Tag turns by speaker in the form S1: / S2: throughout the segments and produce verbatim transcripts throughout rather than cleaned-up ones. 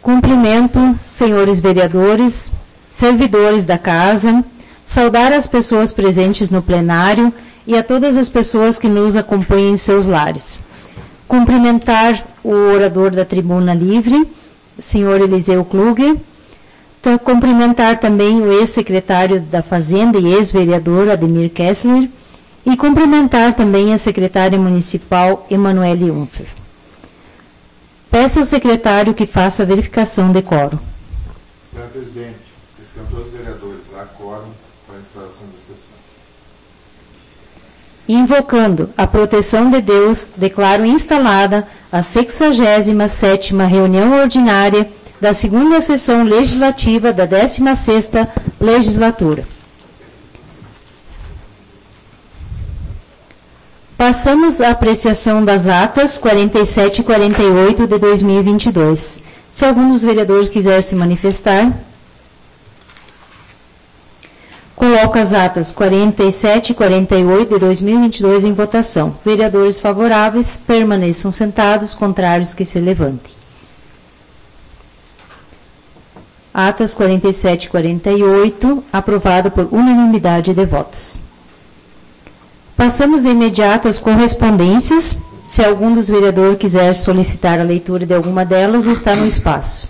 S1: Cumprimento, senhores vereadores, servidores da Casa, saudar as pessoas presentes no plenário e a todas as pessoas que nos acompanham em seus lares. Cumprimentar o orador da Tribuna Livre, senhor Eliseu Kluge. Então, cumprimentar também o ex-secretário da Fazenda e ex-vereador Ademir Kessler. E cumprimentar também a secretária municipal Emanuele Unfer. Peço ao secretário que faça a verificação de quórum.
S2: Senhor presidente, estão todos os vereadores. Há quórum para a instalação da sessão.
S1: Invocando a proteção de Deus, declaro instalada a sexagésima sétima reunião ordinária da segunda sessão legislativa da décima sexta legislatura. Passamos à apreciação das atas quarenta e sete e quarenta e oito de dois mil e vinte e dois. Se algum dos vereadores quiser se manifestar, coloco as atas quarenta e sete e quarenta e oito de dois mil e vinte e dois em votação. Vereadores favoráveis, permaneçam sentados, contrários que se levantem. Atas quarenta e sete e quarenta e oito, aprovado por unanimidade de votos. Passamos de imediato às correspondências. Se algum dos vereadores quiser solicitar a leitura de alguma delas, está no espaço.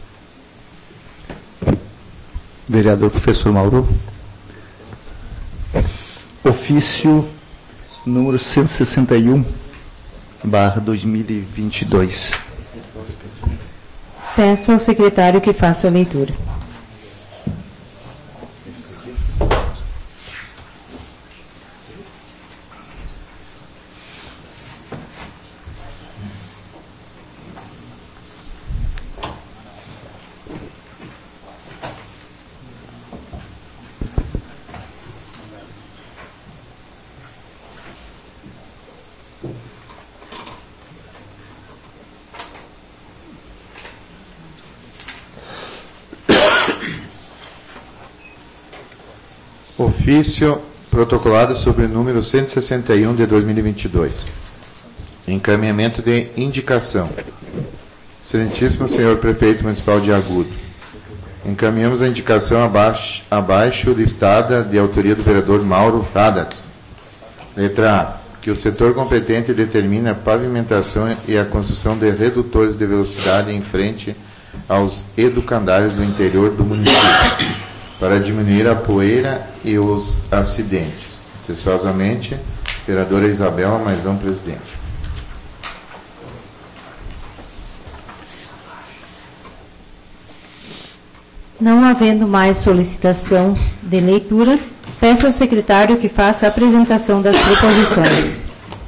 S3: Vereador professor Mauro. Ofício número cento e sessenta e um, barra dois mil e vinte e dois.
S1: Peço ao secretário que faça a leitura.
S2: Ofício protocolado sobre o número cento e sessenta e um de dois mil e vinte e dois. Encaminhamento de indicação. Excelentíssimo senhor prefeito municipal de Agudo, encaminhamos a indicação abaixo, abaixo listada de autoria do vereador Mauro Radatz. Letra A. Que o setor competente determine a pavimentação e a construção de redutores de velocidade em frente aos educandários do interior do município, para diminuir a poeira e os acidentes. Atenciosamente, vereadora Isabela Maisão, presidente.
S1: Não havendo mais solicitação de leitura, peço ao secretário que faça a apresentação das proposições.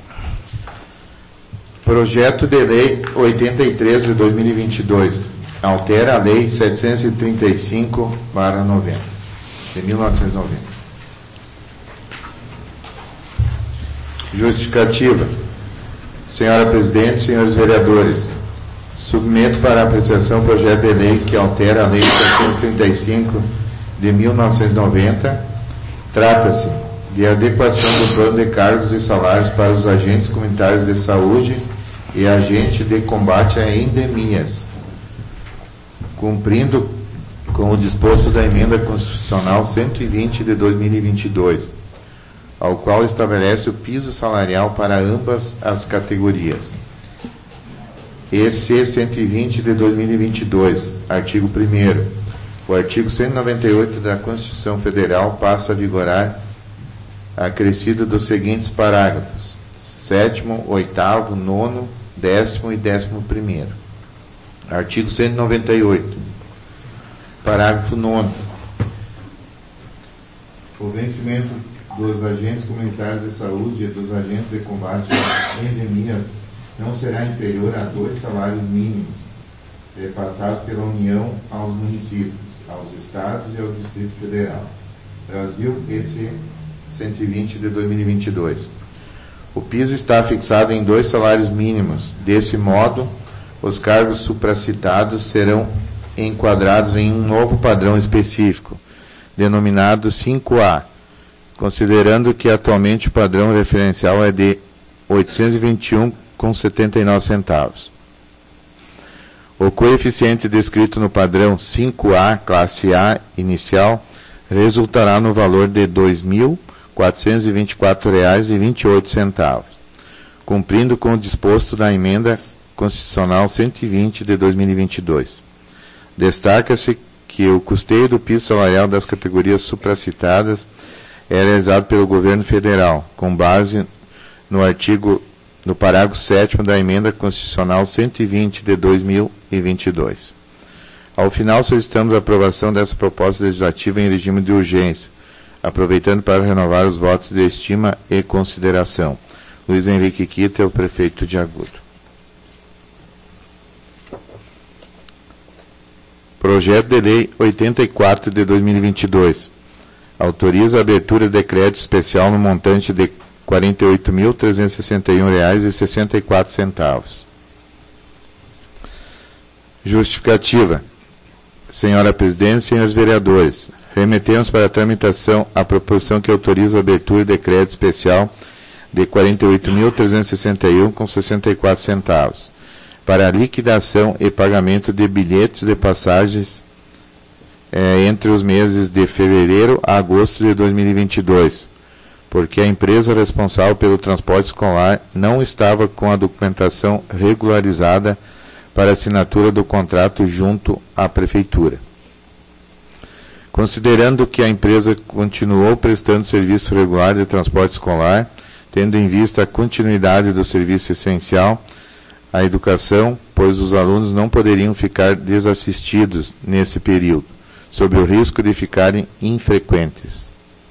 S2: Projeto de Lei oitenta e três de dois mil e vinte e dois. Altera a Lei setecentos e trinta e cinco barra noventa, de mil novecentos e noventa. Justificativa. Senhora Presidente, senhores vereadores, submeto para apreciação o projeto de lei que altera a Lei setecentos e trinta e cinco de mil novecentos e noventa. Trata-se de adequação do plano de cargos e salários para os agentes comunitários de saúde e agente de combate a endemias, cumprindo com o disposto da Emenda Constitucional cento e vinte de dois mil e vinte e dois, ao qual estabelece o piso salarial para ambas as categorias. E C cento e vinte de dois mil e vinte e dois, artigo primeiro. O artigo cento e noventa e oito da Constituição Federal passa a vigorar acrescido dos seguintes parágrafos: sétimo, oitavo, nono, décimo e décimo primeiro. Artigo cento e noventa e oito. Parágrafo nono. O vencimento dos agentes comunitários de saúde e dos agentes de combate a endemias não será inferior a dois salários mínimos repassados pela União aos municípios, aos estados e ao Distrito Federal. Brasil, E C cento e vinte de dois mil e vinte e dois. O piso está fixado em dois salários mínimos. Desse modo, os cargos supracitados serão enquadrados em um novo padrão específico, denominado cinco A, considerando que atualmente o padrão referencial é de oitocentos e vinte e um vírgula setenta e nove centavos. O O coeficiente descrito no padrão cinco A, classe A inicial, resultará no valor de dois mil quatrocentos e vinte e quatro reais e vinte e oito centavos, cumprindo com o disposto da emenda constitucional cento e vinte de dois mil e vinte e dois. Destaca-se que o custeio do piso salarial das categorias supracitadas é realizado pelo governo federal, com base no artigo, no parágrafo sétimo da emenda constitucional cento e vinte de dois mil e vinte e dois. Ao final, solicitamos a aprovação dessa proposta legislativa em regime de urgência, aproveitando para renovar os votos de estima e consideração. Luiz Henrique Kita, o prefeito de Agudo. Projeto de Lei oitenta e quatro de dois mil e vinte e dois. Autoriza a abertura de crédito especial no montante de quarenta e oito mil trezentos e sessenta e um reais e sessenta e quatro centavos. Justificativa. Senhora Presidente, senhores vereadores, remetemos para a tramitação a proposição que autoriza a abertura de crédito especial de quarenta e oito mil trezentos e sessenta e um reais com sessenta e quatro centavos para a liquidação e pagamento de bilhetes de passagens eh, entre os meses de fevereiro a agosto de dois mil e vinte e dois, porque a empresa responsável pelo transporte escolar não estava com a documentação regularizada para assinatura do contrato junto à Prefeitura. Considerando que a empresa continuou prestando serviço regular de transporte escolar, tendo em vista a continuidade do serviço essencial à educação, pois os alunos não poderiam ficar desassistidos nesse período, sob o risco de ficarem infrequentes.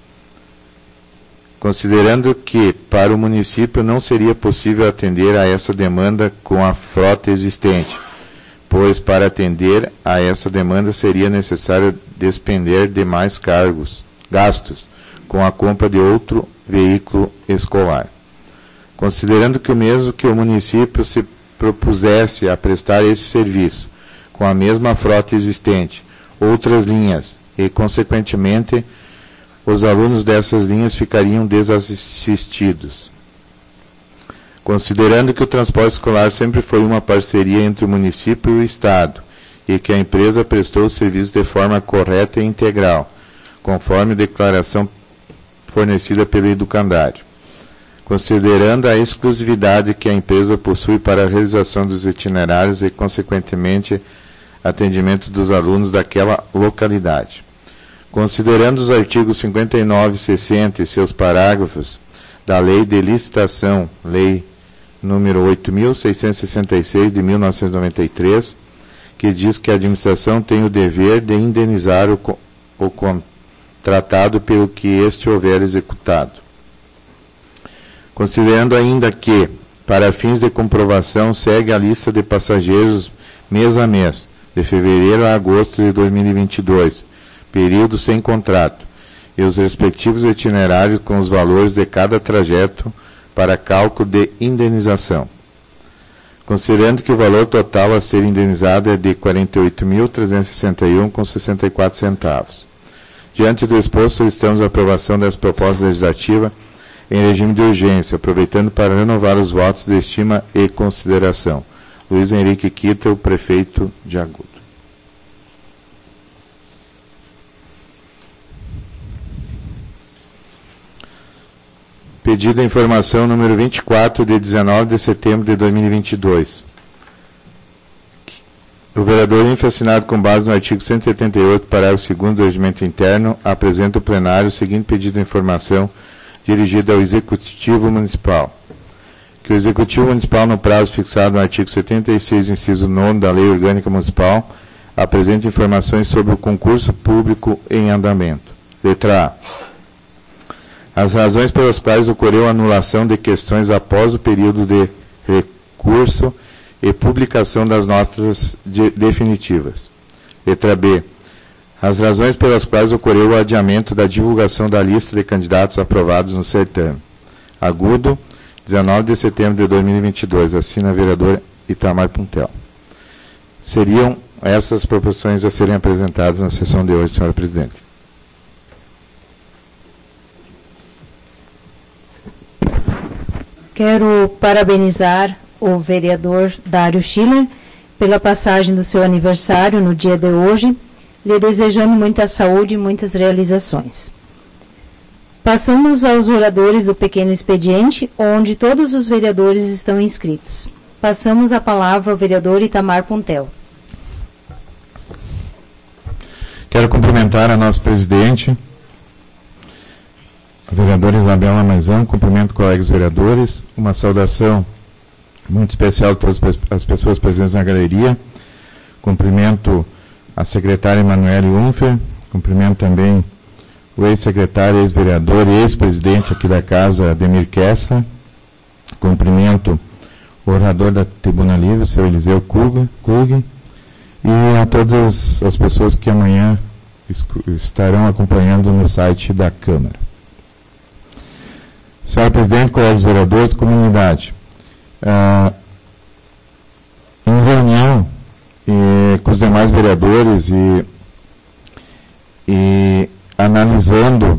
S2: Considerando que, para o município, não seria possível atender a essa demanda com a frota existente, pois para atender a essa demanda seria necessário despender de mais cargos, gastos, com a compra de outro veículo escolar. Considerando que o mesmo que o município se propusesse a prestar esse serviço, com a mesma frota existente, outras linhas, e, consequentemente, os alunos dessas linhas ficariam desassistidos. Considerando que o transporte escolar sempre foi uma parceria entre o município e o Estado, e que a empresa prestou o serviço de forma correta e integral, conforme declaração fornecida pelo educandário. Considerando a exclusividade que a empresa possui para a realização dos itinerários e, consequentemente, atendimento dos alunos daquela localidade. Considerando os artigos cinquenta e nove e sessenta e seus parágrafos da Lei de Licitação, Lei número oito mil seiscentos e sessenta e seis de mil novecentos e noventa e três, que diz que a administração tem o dever de indenizar o, o contratado pelo que este houver executado. Considerando ainda que, para fins de comprovação, segue a lista de passageiros mês a mês, de fevereiro a agosto de dois mil e vinte e dois, período sem contrato, e os respectivos itinerários com os valores de cada trajeto para cálculo de indenização. Considerando que o valor total a ser indenizado é de quarenta e oito mil trezentos e sessenta e um reais com sessenta e quatro centavos. Diante do exposto, solicitamos a aprovação dessa proposta legislativa em regime de urgência, aproveitando para renovar os votos de estima e consideração. Luiz Henrique Kita, o prefeito de Agudo. Pedido de informação número vinte e quatro, de dezenove de setembro de dois mil e vinte e dois. O vereador Info, assinado com base no artigo cento e setenta e oito, parágrafo segundo do Regimento Interno, apresenta ao plenário o seguinte pedido de informação dirigido ao Executivo Municipal. Que o Executivo Municipal, no prazo fixado no artigo setenta e seis, inciso nono da Lei Orgânica Municipal, apresente informações sobre o concurso público em andamento. Letra A. As razões pelas quais ocorreu a anulação de questões após o período de recurso e publicação das notas de, definitivas. Letra B. As razões pelas quais ocorreu o adiamento da divulgação da lista de candidatos aprovados no certame. Agudo, dezenove de setembro de dois mil e vinte e dois. Assina a vereadora Itamar Puntel. Seriam essas proposições a serem apresentadas na sessão de hoje, senhora Presidente.
S1: Quero parabenizar o vereador Dário Schiller pela passagem do seu aniversário no dia de hoje, lhe desejando muita saúde e muitas realizações. Passamos aos oradores do pequeno expediente, onde todos os vereadores estão inscritos. Passamos a palavra ao vereador Itamar Puntel.
S4: Quero cumprimentar a nossa presidente, a vereadora Isabela Maizão, cumprimento colegas vereadores, uma saudação muito especial a todas as pessoas presentes na galeria, cumprimento a secretária Emanuele Unfer, cumprimento também o ex-secretário, ex-vereador e ex-presidente aqui da casa, Ademir Kessler, cumprimento o orador da Tribuna Livre, o seu Eliseu Krug, e a todas as pessoas que amanhã estarão acompanhando no site da Câmara. Senhor presidente, colegas vereadores, comunidade, ah, em reunião e, com os demais vereadores e, e analisando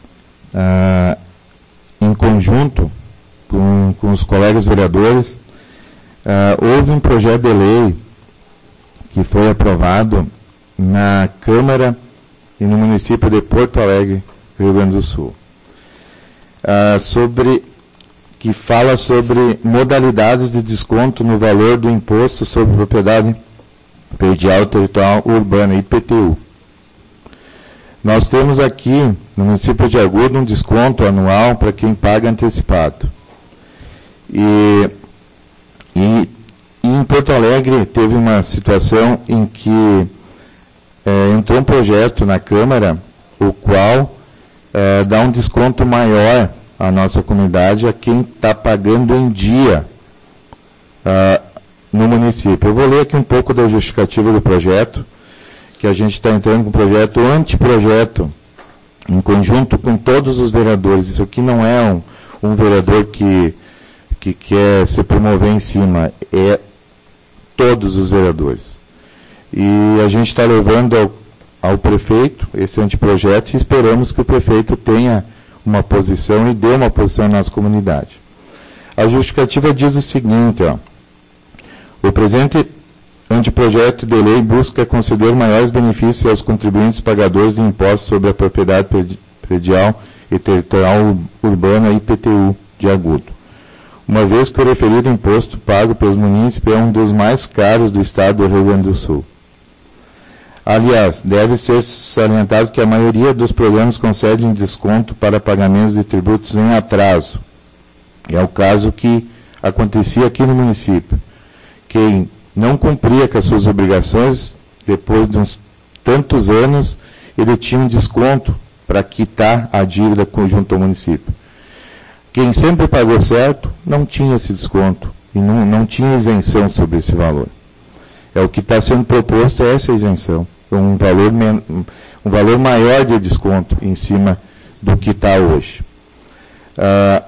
S4: ah, em conjunto com, com os colegas vereadores, ah, houve um projeto de lei que foi aprovado na Câmara e no município de Porto Alegre, Rio Grande do Sul, uh, sobre, que fala sobre modalidades de desconto no valor do imposto sobre propriedade predial territorial urbana, I P T U. Nós temos aqui, no município de Agudo, um desconto anual para quem paga antecipado. E, e E em Porto Alegre teve uma situação em que é, entrou um projeto na Câmara, o qual é, dá um desconto maior à nossa comunidade, a quem está pagando em dia uh, no município. Eu vou ler aqui um pouco da justificativa do projeto, que a gente está entrando com um projeto anteprojeto, em conjunto com todos os vereadores. Isso aqui não é um, um vereador que, que quer se promover em cima, é todos os vereadores. E a gente está levando ao, ao prefeito esse anteprojeto e esperamos que o prefeito tenha uma posição e dê uma posição na nossa comunidade. A justificativa diz o seguinte, ó, o presente anteprojeto de lei busca conceder maiores benefícios aos contribuintes pagadores de impostos sobre a propriedade predial e territorial urbana, I P T U, de Agudo, uma vez que o referido imposto pago pelos munícipes é um dos mais caros do estado do Rio Grande do Sul. Aliás, deve ser salientado que a maioria dos programas concedem desconto para pagamentos de tributos em atraso. É o caso que acontecia aqui no município. Quem não cumpria com as suas obrigações, depois de uns tantos anos, ele tinha um desconto para quitar a dívida conjunta ao município. Quem sempre pagou certo, não tinha esse desconto e não, não tinha isenção sobre esse valor. É o que está sendo proposto, é essa isenção, um valor, um valor maior de desconto em cima do que está hoje. Ah,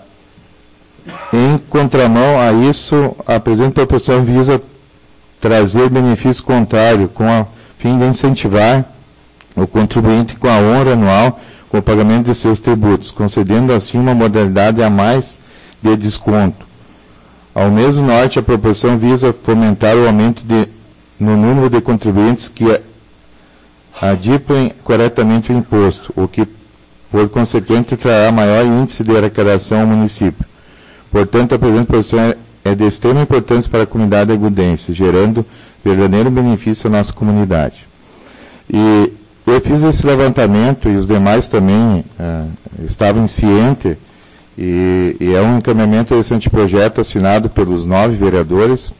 S4: em contramão a isso, a presente proposição visa trazer benefício contrário, com a fim de incentivar o contribuinte com a honra anual com o pagamento de seus tributos, concedendo assim uma modalidade a mais de desconto. Ao mesmo norte, a proposição visa fomentar o aumento de, no número de contribuintes que adimplem corretamente o imposto, o que, por consequente, trará maior índice de arrecadação ao município. Portanto, a presente proposição é, é de extrema importância para a comunidade agudense, gerando verdadeiro benefício à nossa comunidade. E eu fiz esse levantamento e os demais também uh, estavam cientes, e, e é um encaminhamento desse anteprojeto assinado pelos nove vereadores.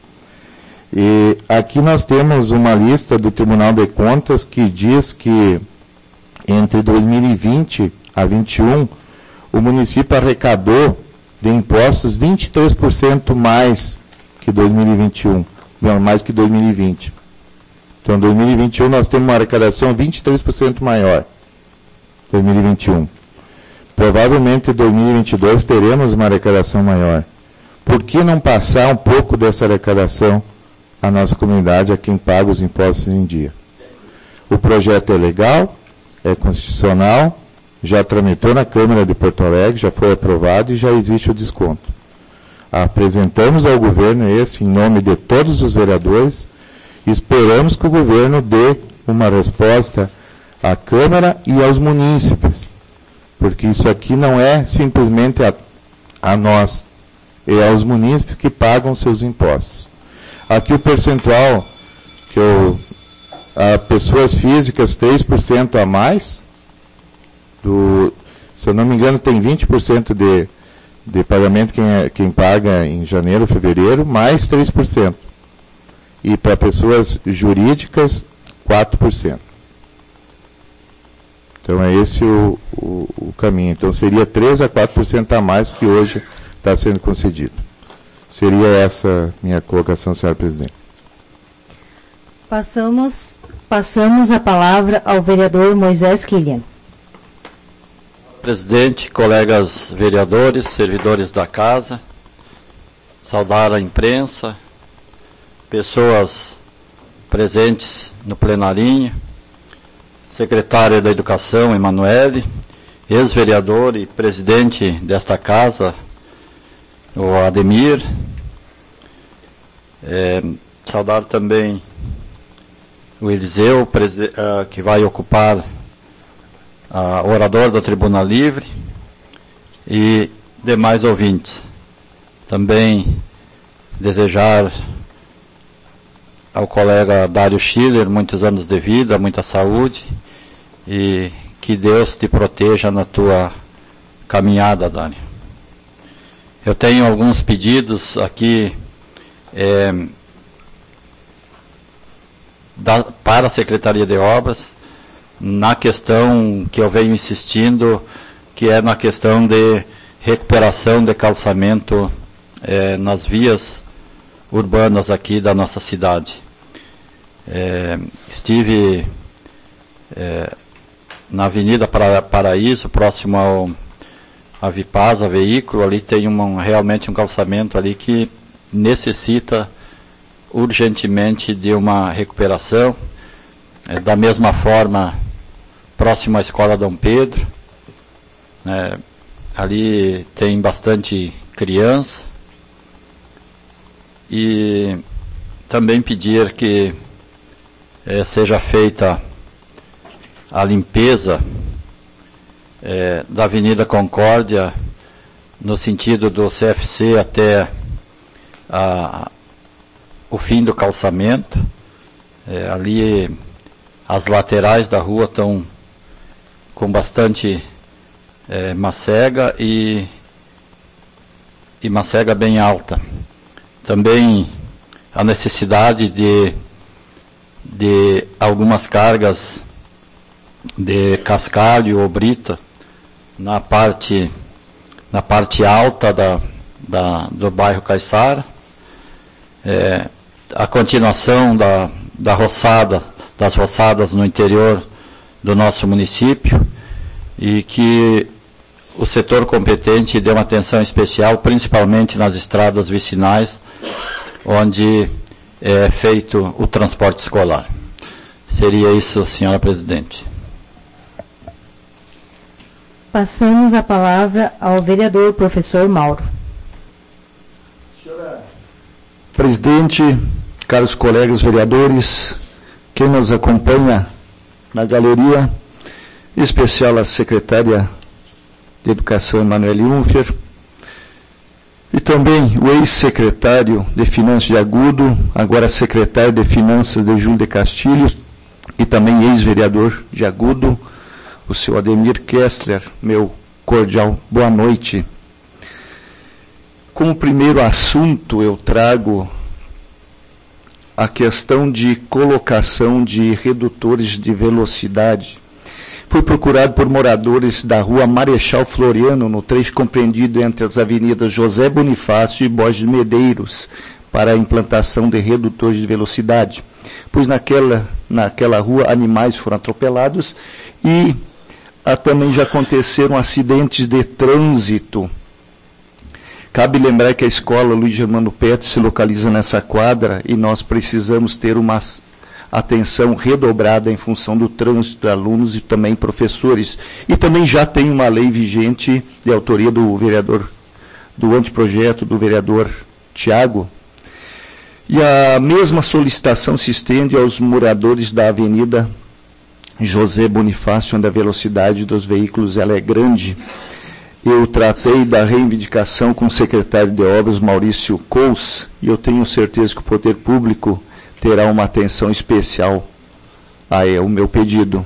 S4: E aqui nós temos uma lista do Tribunal de Contas que diz que entre dois mil e vinte a vinte e um o município arrecadou de impostos vinte e três por cento mais que dois mil e vinte e um, não, mais que dois mil e vinte. Então, em dois mil e vinte e um, nós temos uma arrecadação vinte e três por cento maior. dois mil e vinte e um. Provavelmente, em dois mil e vinte e dois, teremos uma arrecadação maior. Por que não passar um pouco dessa arrecadação à nossa comunidade, a quem paga os impostos em dia? O projeto é legal, é constitucional, já tramitou na Câmara de Porto Alegre, já foi aprovado e já existe o desconto. Apresentamos ao governo esse, em nome de todos os vereadores, Esperamos que o governo dê uma resposta à Câmara e aos munícipes, porque isso aqui não é simplesmente a, a nós, é aos munícipes que pagam seus impostos. Aqui o percentual, que eu, a pessoas físicas, três por cento a mais, do, se eu não me engano, tem vinte por cento de, de pagamento quem, é, quem paga em janeiro, fevereiro, mais três por cento. E para pessoas jurídicas, quatro por cento. Então é esse o, o, o caminho. Então seria três a quatro por cento a mais que hoje está sendo concedido. Seria essa minha colocação, senhora presidente.
S1: Passamos, passamos a palavra ao vereador Moisés Quillian.
S5: Presidente, colegas vereadores, servidores da casa, saudar a imprensa, pessoas presentes no plenarinho, secretária da Educação, Emanuele, ex-vereador e presidente desta casa, o Ademir. É, saudar também o Eliseu, uh, que vai ocupar uh, orador da Tribuna Livre, e demais ouvintes. Também desejar ao colega Dário Schiller muitos anos de vida, muita saúde, e que Deus te proteja na tua caminhada, Dário. Eu tenho alguns pedidos aqui é, da, para a Secretaria de Obras, na questão que eu venho insistindo, que é na questão de recuperação de calçamento é, nas vias urbanas aqui da nossa cidade. É, estive é, na Avenida Para, Paraíso, próximo ao a Vipasa, veículo, ali tem uma, realmente um calçamento ali que necessita urgentemente de uma recuperação. É, da mesma forma, próximo à Escola Dom Pedro, né, ali tem bastante criança. E também pedir que eh, seja feita a limpeza eh, da Avenida Concórdia, no sentido do C F C até a, o fim do calçamento. Eh, ali as laterais da rua estão com bastante eh, macega e, e macega bem alta. Também a necessidade de, de algumas cargas de cascalho ou brita na parte, na parte alta da, da, do bairro Caiçara. É, a continuação da, da roçada, das roçadas no interior do nosso município, e que o setor competente dê uma atenção especial, principalmente nas estradas vicinais, onde é feito o transporte escolar. Seria isso, senhora presidente.
S1: Passamos a palavra ao vereador professor Mauro.
S3: Senhora presidente, caros colegas vereadores, quem nos acompanha na galeria, em especial a secretária de Educação, Emanuele Unfer, e também o ex-secretário de Finanças de Agudo, agora secretário de Finanças de Júlio de Castilho, e também ex-vereador de Agudo, o senhor Ademir Kessler, meu cordial boa noite. Como primeiro assunto, eu trago a questão de colocação de redutores de velocidade. Fui procurado por moradores da rua Marechal Floriano, no trecho compreendido entre as avenidas José Bonifácio e Borges Medeiros, para a implantação de redutores de velocidade, pois naquela, naquela rua animais foram atropelados e ah, também já aconteceram acidentes de trânsito. Cabe lembrar que a escola Luiz Germano Petri se localiza nessa quadra e nós precisamos ter uma atenção redobrada em função do trânsito de alunos e também professores. E também já tem uma lei vigente de autoria do vereador, do anteprojeto do vereador Tiago, E a mesma solicitação se estende aos moradores da Avenida José Bonifácio, onde a velocidade dos veículos ela é grande. Eu tratei da reivindicação com o secretário de Obras, Maurício Cous, e eu tenho certeza que o Poder Público terá uma atenção especial ao meu pedido.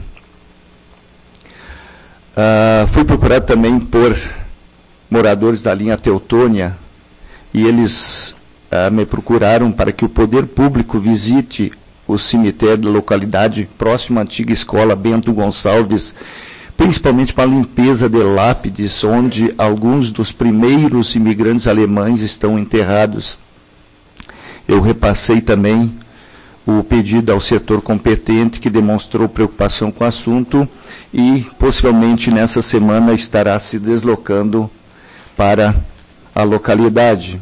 S3: Uh, fui procurado também por moradores da linha Teutônia, e eles uh, me procuraram para que o Poder Público visite o cemitério da localidade próximo à antiga escola Bento Gonçalves, principalmente para a limpeza de lápides, onde alguns dos primeiros imigrantes alemães estão enterrados. Eu repassei também o pedido ao setor competente, que demonstrou preocupação com o assunto e, possivelmente, nessa semana estará se deslocando para a localidade.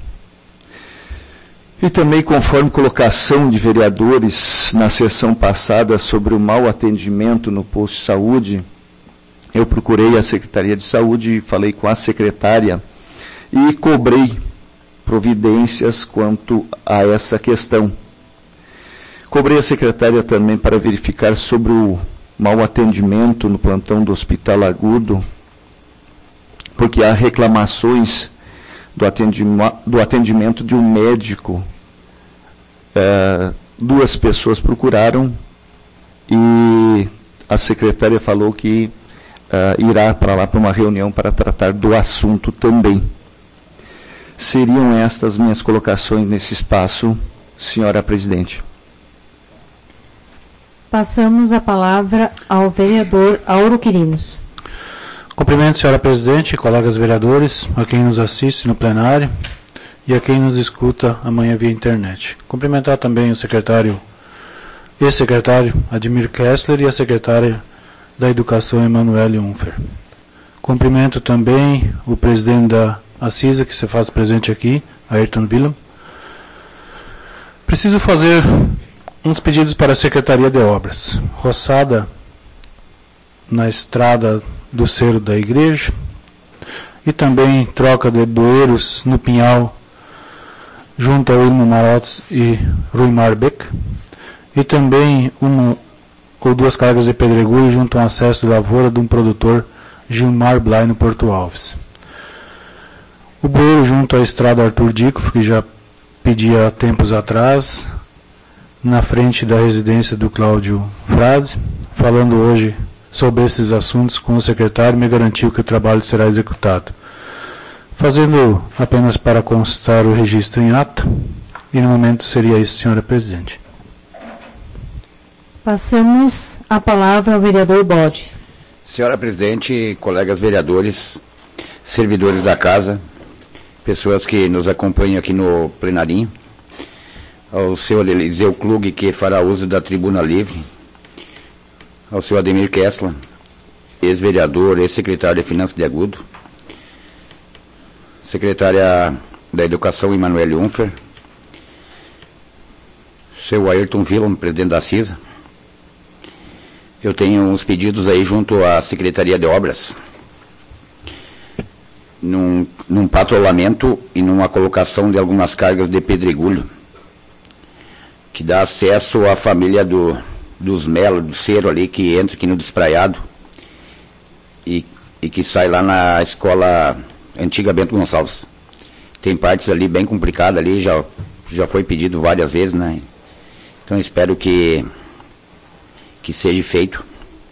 S3: E também, conforme colocação de vereadores na sessão passada sobre o mau atendimento no posto de saúde, eu procurei a Secretaria de Saúde e falei com a secretária e cobrei providências quanto a essa questão. Cobrei a secretária também para verificar sobre o mau atendimento no plantão do Hospital Agudo, porque há reclamações do atendimento, do atendimento de um médico. É, duas pessoas procuraram e a secretária falou que é, irá para lá para uma reunião para tratar do assunto também. Seriam estas minhas colocações nesse espaço, senhora presidente.
S1: Passamos a palavra ao vereador Auro Quirinos.
S6: Cumprimento, senhora presidente, colegas vereadores, a quem nos assiste no plenário e a quem nos escuta amanhã via internet. Cumprimentar também o secretário, ex-secretário Ademir Kessler e a secretária da Educação, Emanuele Unfer. Cumprimento também o presidente da Acisa, que se faz presente aqui, Ayrton Willem. Preciso fazer uns pedidos para a Secretaria de Obras. Roçada na estrada do Cerro da Igreja e também troca de bueiros no Pinhal junto ao Ilmo Marotes e Rui Marbeck, e também uma ou duas cargas de pedregulho junto ao acesso de lavoura de um produtor Gilmar Blay no Porto Alves. O bueiro junto à estrada Arthur Dico, que já pedia há tempos atrás, na frente da residência do Cláudio Frade, falando hoje sobre esses assuntos com o secretário, me garantiu que o trabalho será executado. Fazendo apenas para constar o registro em ata, e no momento seria isso, senhora presidente.
S1: Passamos a palavra ao vereador Bode.
S7: Senhora presidente, colegas vereadores, servidores da casa, pessoas que nos acompanham aqui no plenarinho, ao senhor Eliseu Klug, que fará uso da tribuna livre, ao senhor Ademir Kessler, ex-vereador, ex-secretário de Finanças de Agudo, secretária da Educação, Emanuele Unfer, seu Ayrton Willem, presidente da CISA. Eu tenho uns pedidos aí junto à Secretaria de Obras, num, num patrulhamento e numa colocação de algumas cargas de pedregulho, que dá acesso à família do, dos Melo, do Cero ali, que entra aqui no Despraiado, e, e que sai lá na escola antiga Bento Gonçalves. Tem partes ali bem complicadas ali, já, já foi pedido várias vezes, né? Então espero que, que seja feito.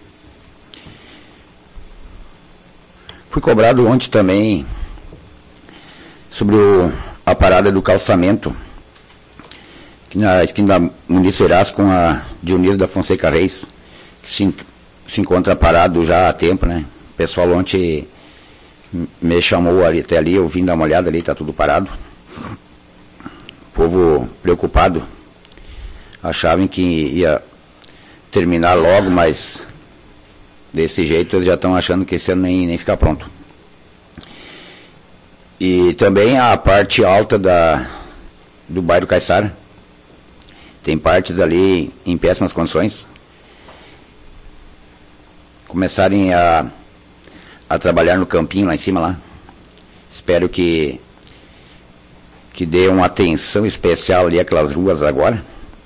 S7: Fui cobrado ontem também sobre o, a parada do calçamento, na esquina da Muniz Feraz com a Dionísio da Fonseca Reis, que se, se encontra parado já há tempo, né? O pessoal ontem me chamou ali, até ali, eu vim dar uma olhada ali, está tudo parado. O povo preocupado, achavam que ia terminar logo, mas desse jeito eles já estão achando que esse ano nem, nem fica pronto. E também a parte alta da, do bairro Caiçara, tem partes ali em péssimas condições. Começarem a, a trabalhar no campinho lá em cima lá. Espero que, que dê uma atenção especial ali àquelas ruas agora.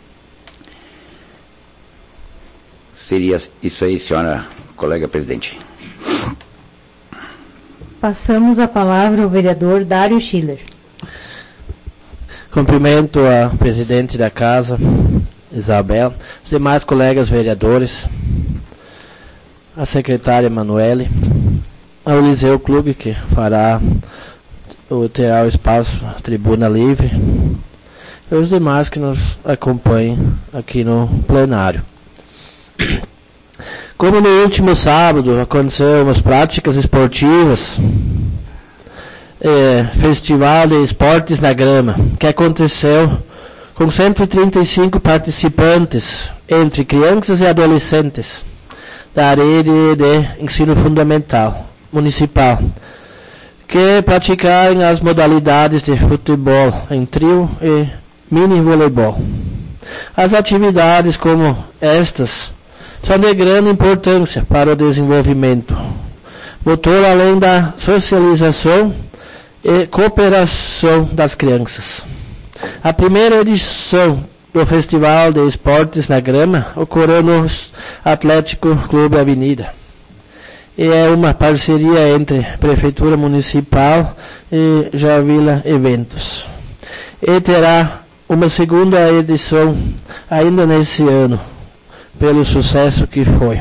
S7: Seria isso aí, senhora colega presidente.
S1: Passamos a palavra ao vereador Dário Schiller.
S8: Cumprimento a presidente da casa, Isabel, os demais colegas vereadores, a secretária Manuele, ao Eliseu Clube, que fará, ou terá o espaço, a tribuna livre, e os demais que nos acompanhem aqui no plenário. Como no último sábado aconteceu umas práticas esportivas, é, Festival de Esportes na Grama, que aconteceu com cento e trinta e cinco participantes, entre crianças e adolescentes, da rede de ensino fundamental municipal, que praticaram as modalidades de futebol em trio e mini voleibol. As atividades como estas são de grande importância para o desenvolvimento motor, além da socialização e cooperação das crianças. A primeira edição do Festival de Esportes na Grama ocorreu no Atlético Clube Avenida. E é uma parceria entre Prefeitura Municipal e Javila Eventos. E terá uma segunda edição ainda nesse ano, pelo sucesso que foi.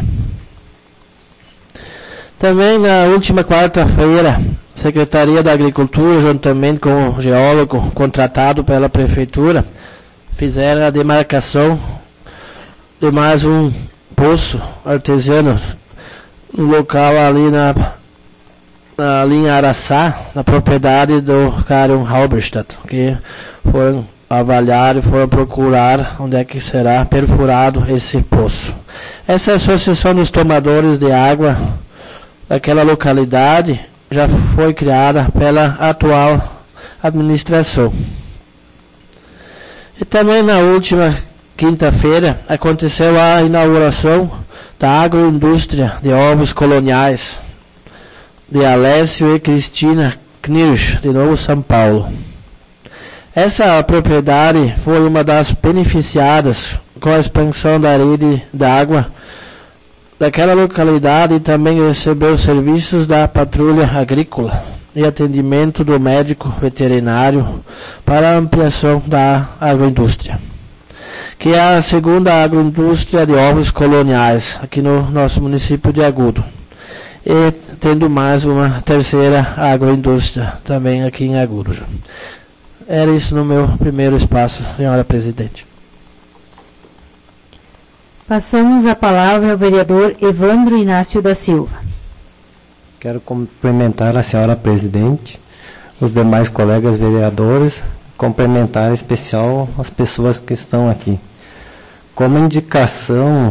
S8: Também na última quarta-feira, a Secretaria da Agricultura, juntamente com o geólogo contratado pela Prefeitura, fizeram a demarcação de mais um poço artesiano no local ali na, na linha Araçá, na propriedade do Karen Halberstadt, que foram avaliar e foram procurar onde é que será perfurado esse poço. Essa associação dos tomadores de água daquela localidade já foi criada pela atual administração. E também na última quinta-feira aconteceu a inauguração da agroindústria de ovos coloniais de Alessio e Cristina Knirsch, de Novo São Paulo. Essa propriedade foi uma das beneficiadas com a expansão da rede d'água daquela localidade e também recebeu serviços da patrulha agrícola e atendimento do médico veterinário para a ampliação da agroindústria, que é a segunda agroindústria de ovos coloniais aqui no nosso município de Agudo. E tendo mais uma terceira agroindústria também aqui em Agudo. Era isso no meu primeiro espaço, senhora presidente.
S1: Passamos a palavra ao vereador Evandro Inácio da Silva.
S9: Quero cumprimentar a senhora presidente, os demais colegas vereadores, cumprimentar em especial as pessoas que estão aqui. Como indicação,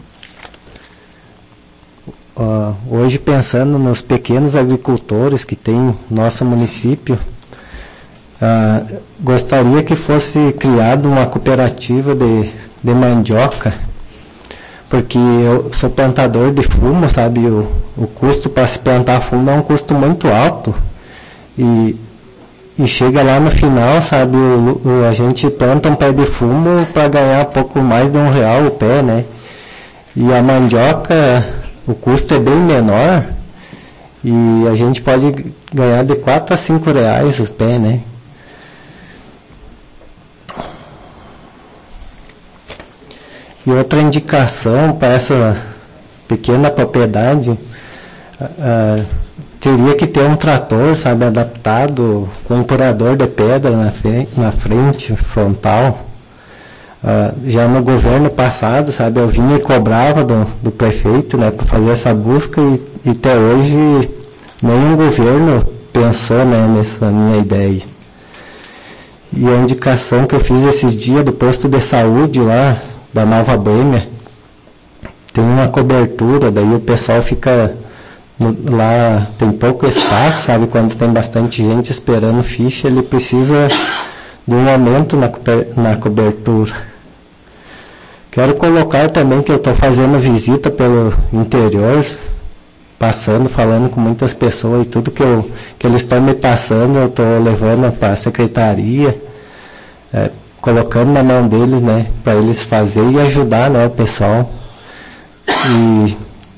S9: uh, hoje pensando nos pequenos agricultores que tem no nosso município, uh, gostaria que fosse criada uma cooperativa de, de mandioca, porque eu sou plantador de fumo, sabe, o, o custo para se plantar fumo é um custo muito alto, e, e chega lá no final, sabe, o, o, a gente planta um pé de fumo para ganhar pouco mais de um real o pé, né, e a mandioca, o custo é bem menor, e a gente pode ganhar de quatro a cinco reais o pé, né. E outra indicação para essa pequena propriedade, uh, teria que ter um trator, sabe, adaptado com empurrador de pedra na frente, na frente frontal. Uh, já no governo passado, sabe, eu vinha e cobrava do, do prefeito, né, para fazer essa busca, e, e até hoje nenhum governo pensou, né, nessa minha ideia. E a indicação que eu fiz esses dias do posto de saúde lá, da Nova Boêmia, tem uma cobertura, daí o pessoal fica no, lá, tem pouco espaço, sabe, quando tem bastante gente esperando ficha, ele precisa de um aumento na, na cobertura. Quero colocar também que eu estou fazendo visita pelo interior, passando, falando com muitas pessoas, e tudo que, eu, que eles estão me passando, eu estou levando para a secretaria, é, colocando na mão deles, né, para eles fazer e ajudar, né, o pessoal. E,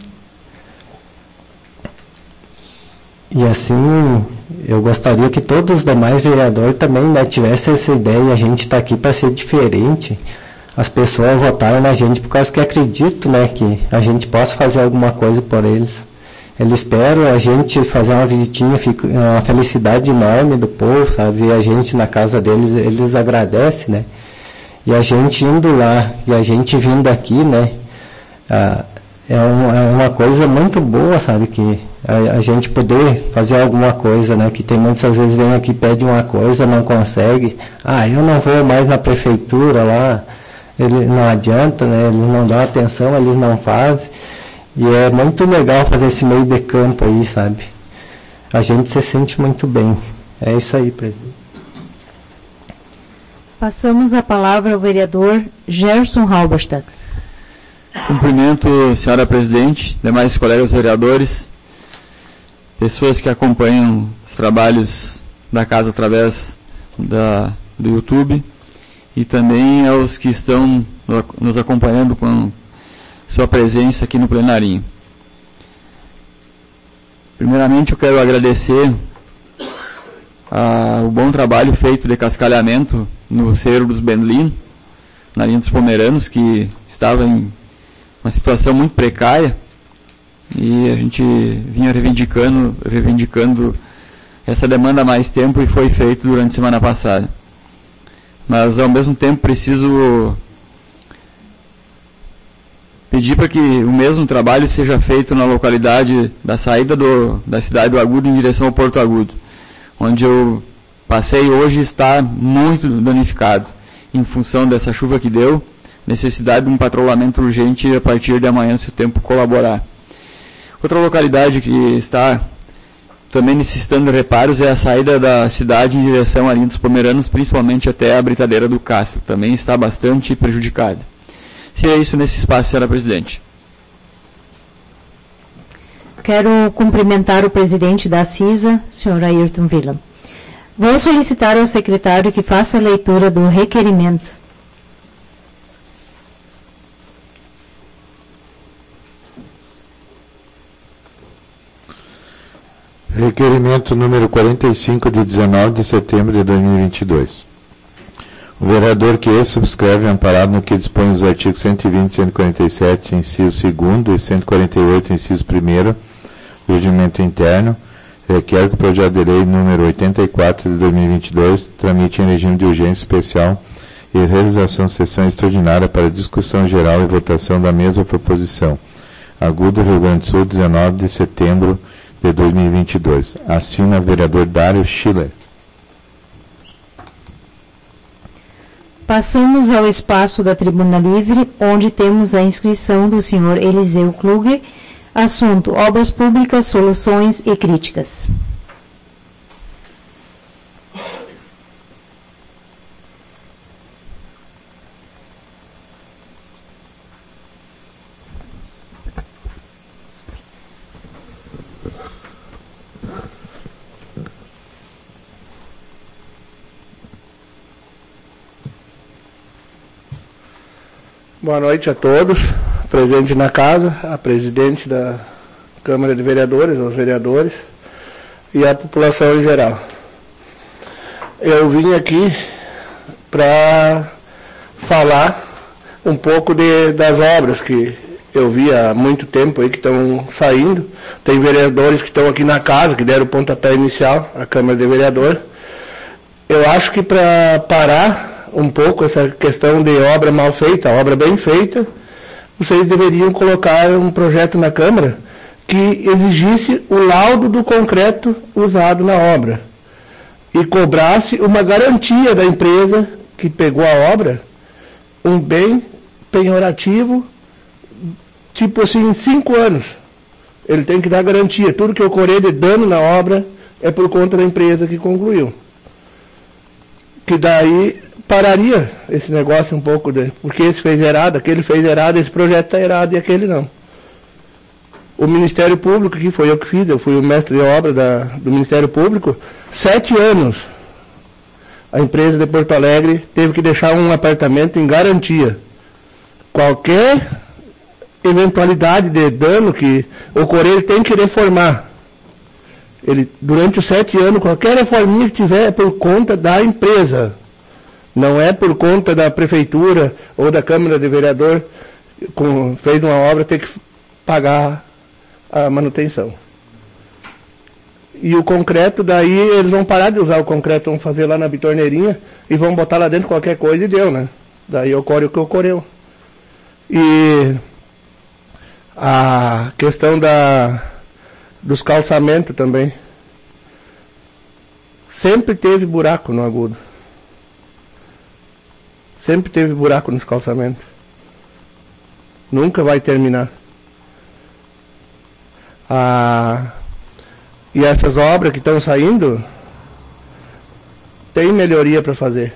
S9: e assim, eu gostaria que todos os demais vereadores também, né, tivessem essa ideia. A gente está aqui para ser diferente. As pessoas votaram na gente por causa que acreditam, né, que a gente possa fazer alguma coisa por eles. Eles esperam a gente fazer uma visitinha, fica uma felicidade enorme do povo, sabe? E a gente na casa deles, eles agradecem, né? E a gente indo lá, e a gente vindo aqui, né? Ah, é, um, é uma coisa muito boa, sabe? Que a, a gente poder fazer alguma coisa, né? Que tem muitas vezes vem aqui, pede uma coisa, não consegue. Ah, eu não vou mais na prefeitura lá. Ele não adianta, né? Eles não dão atenção, eles não fazem. E é muito legal fazer esse meio de campo aí, sabe? A gente se sente muito bem. É isso aí, presidente.
S1: Passamos a palavra ao vereador Gerson Halberstadt.
S10: Cumprimento, senhora presidente, demais colegas vereadores, pessoas que acompanham os trabalhos da casa através da, do YouTube, e também aos que estão nos acompanhando com sua presença aqui no plenarinho. Primeiramente, eu quero agradecer a, o bom trabalho feito de cascalhamento no Cerro dos Benlin, na linha dos Pomeranos, que estava em uma situação muito precária, e a gente vinha reivindicando, reivindicando essa demanda há mais tempo, e foi feito durante a semana passada. Mas, ao mesmo tempo, preciso pedir para que o mesmo trabalho seja feito na localidade da saída do, da cidade do Agudo em direção ao Porto Agudo, onde eu passei hoje está muito danificado, em função dessa chuva que deu, necessidade de um patrulhamento urgente a partir de amanhã, se o tempo colaborar. Outra localidade que está também necessitando de reparos é a saída da cidade em direção à linha dos Pomeranos, principalmente até a Britadeira do Castro, também está bastante prejudicada. Se é isso nesse espaço, senhora presidente.
S1: Quero cumprimentar o presidente da CISA, senhor Ayrton Villa. Vou solicitar ao secretário que faça a leitura do requerimento.
S2: Requerimento número quarenta e cinco, de dezenove de setembro de dois mil e vinte e dois. O vereador que subscreve, amparado no que dispõe os artigos cento e vinte, cento e quarenta e sete, inciso segundo e cento e quarenta e oito, inciso primeiro, do Regimento Interno, requer que o projeto de lei número oitenta e quatro de dois mil e vinte e dois tramite em regime de urgência especial e realização de sessão extraordinária para discussão geral e votação da mesma proposição. Agudo, Rio Grande do Sul, dezenove de setembro de dois mil e vinte e dois. Assina o vereador Dário Schiller.
S1: Passamos ao espaço da Tribuna Livre, onde temos a inscrição do senhor Eliseu Kluge, assunto Obras Públicas, Soluções e Críticas.
S11: Boa noite a todos, presentes na casa, a presidente da Câmara de Vereadores, aos vereadores e a população em geral. Eu vim aqui para falar um pouco de, das obras que eu vi há muito tempo aí que estão saindo. Tem vereadores que estão aqui na casa, que deram o pontapé inicial, a Câmara de Vereadores. Eu acho que para parar um pouco essa questão de obra mal feita, obra bem feita, vocês deveriam colocar um projeto na Câmara que exigisse o laudo do concreto usado na obra e cobrasse uma garantia da empresa que pegou a obra, um bem penhorativo, tipo assim, em cinco anos. Ele tem que dar garantia. Tudo que ocorrer de dano na obra é por conta da empresa que concluiu. Que daí pararia esse negócio um pouco, de, porque esse fez errado, aquele fez errado, esse projeto está errado e aquele não. O Ministério Público, que foi eu que fiz, eu fui o mestre de obra da, do Ministério Público, sete anos. A empresa de Porto Alegre teve que deixar um apartamento em garantia. Qualquer eventualidade de dano que ocorrer, ele tem que reformar. Ele, durante os sete anos, qualquer reforminha que tiver é por conta da empresa. Não é por conta da prefeitura ou da Câmara de Vereador, com, fez uma obra, ter que pagar a manutenção. E o concreto, daí eles vão parar de usar o concreto, vão fazer lá na bitorneirinha e vão botar lá dentro qualquer coisa e deu, né? Daí ocorre o que ocorreu. E a questão da, dos calçamentos também. Sempre teve buraco no Agudo. Sempre teve buraco nos calçamentos. Nunca vai terminar. Ah, e essas obras que estão saindo, tem melhoria para fazer.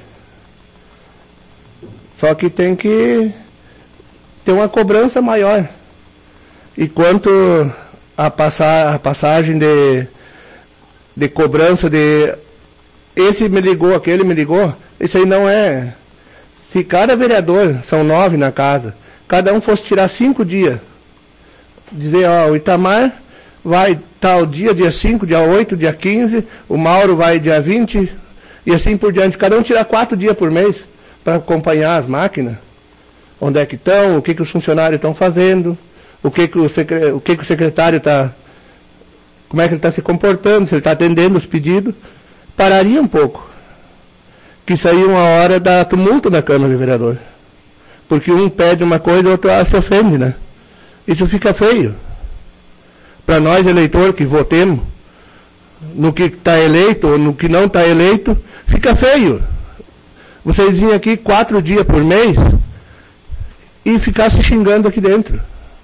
S11: Só que tem que ter uma cobrança maior. E quanto a, passar, a passagem de, de cobrança de esse me ligou, aquele me ligou, isso aí não é. Se cada vereador, são nove na casa, cada um fosse tirar cinco dias, dizer, ó, o Itamar vai tal dia, dia cinco, dia oito, dia quinze, o Mauro vai dia vinte, e assim por diante. Cada um tirar quatro dias por mês para acompanhar as máquinas, onde é que estão, o que, que os funcionários estão fazendo, o que, que, o, secre, o, que, que o secretário está, como é que ele está se comportando, se ele está atendendo os pedidos, pararia um pouco. Que isso aí uma hora dá tumulto na Câmara de Vereador. Porque um pede uma coisa e o outro se ofende, né? Isso fica feio. Para nós, eleitor, que votemos no que está eleito ou no que não está eleito, fica feio. Vocês vinham aqui quatro dias por mês e ficar se xingando aqui dentro.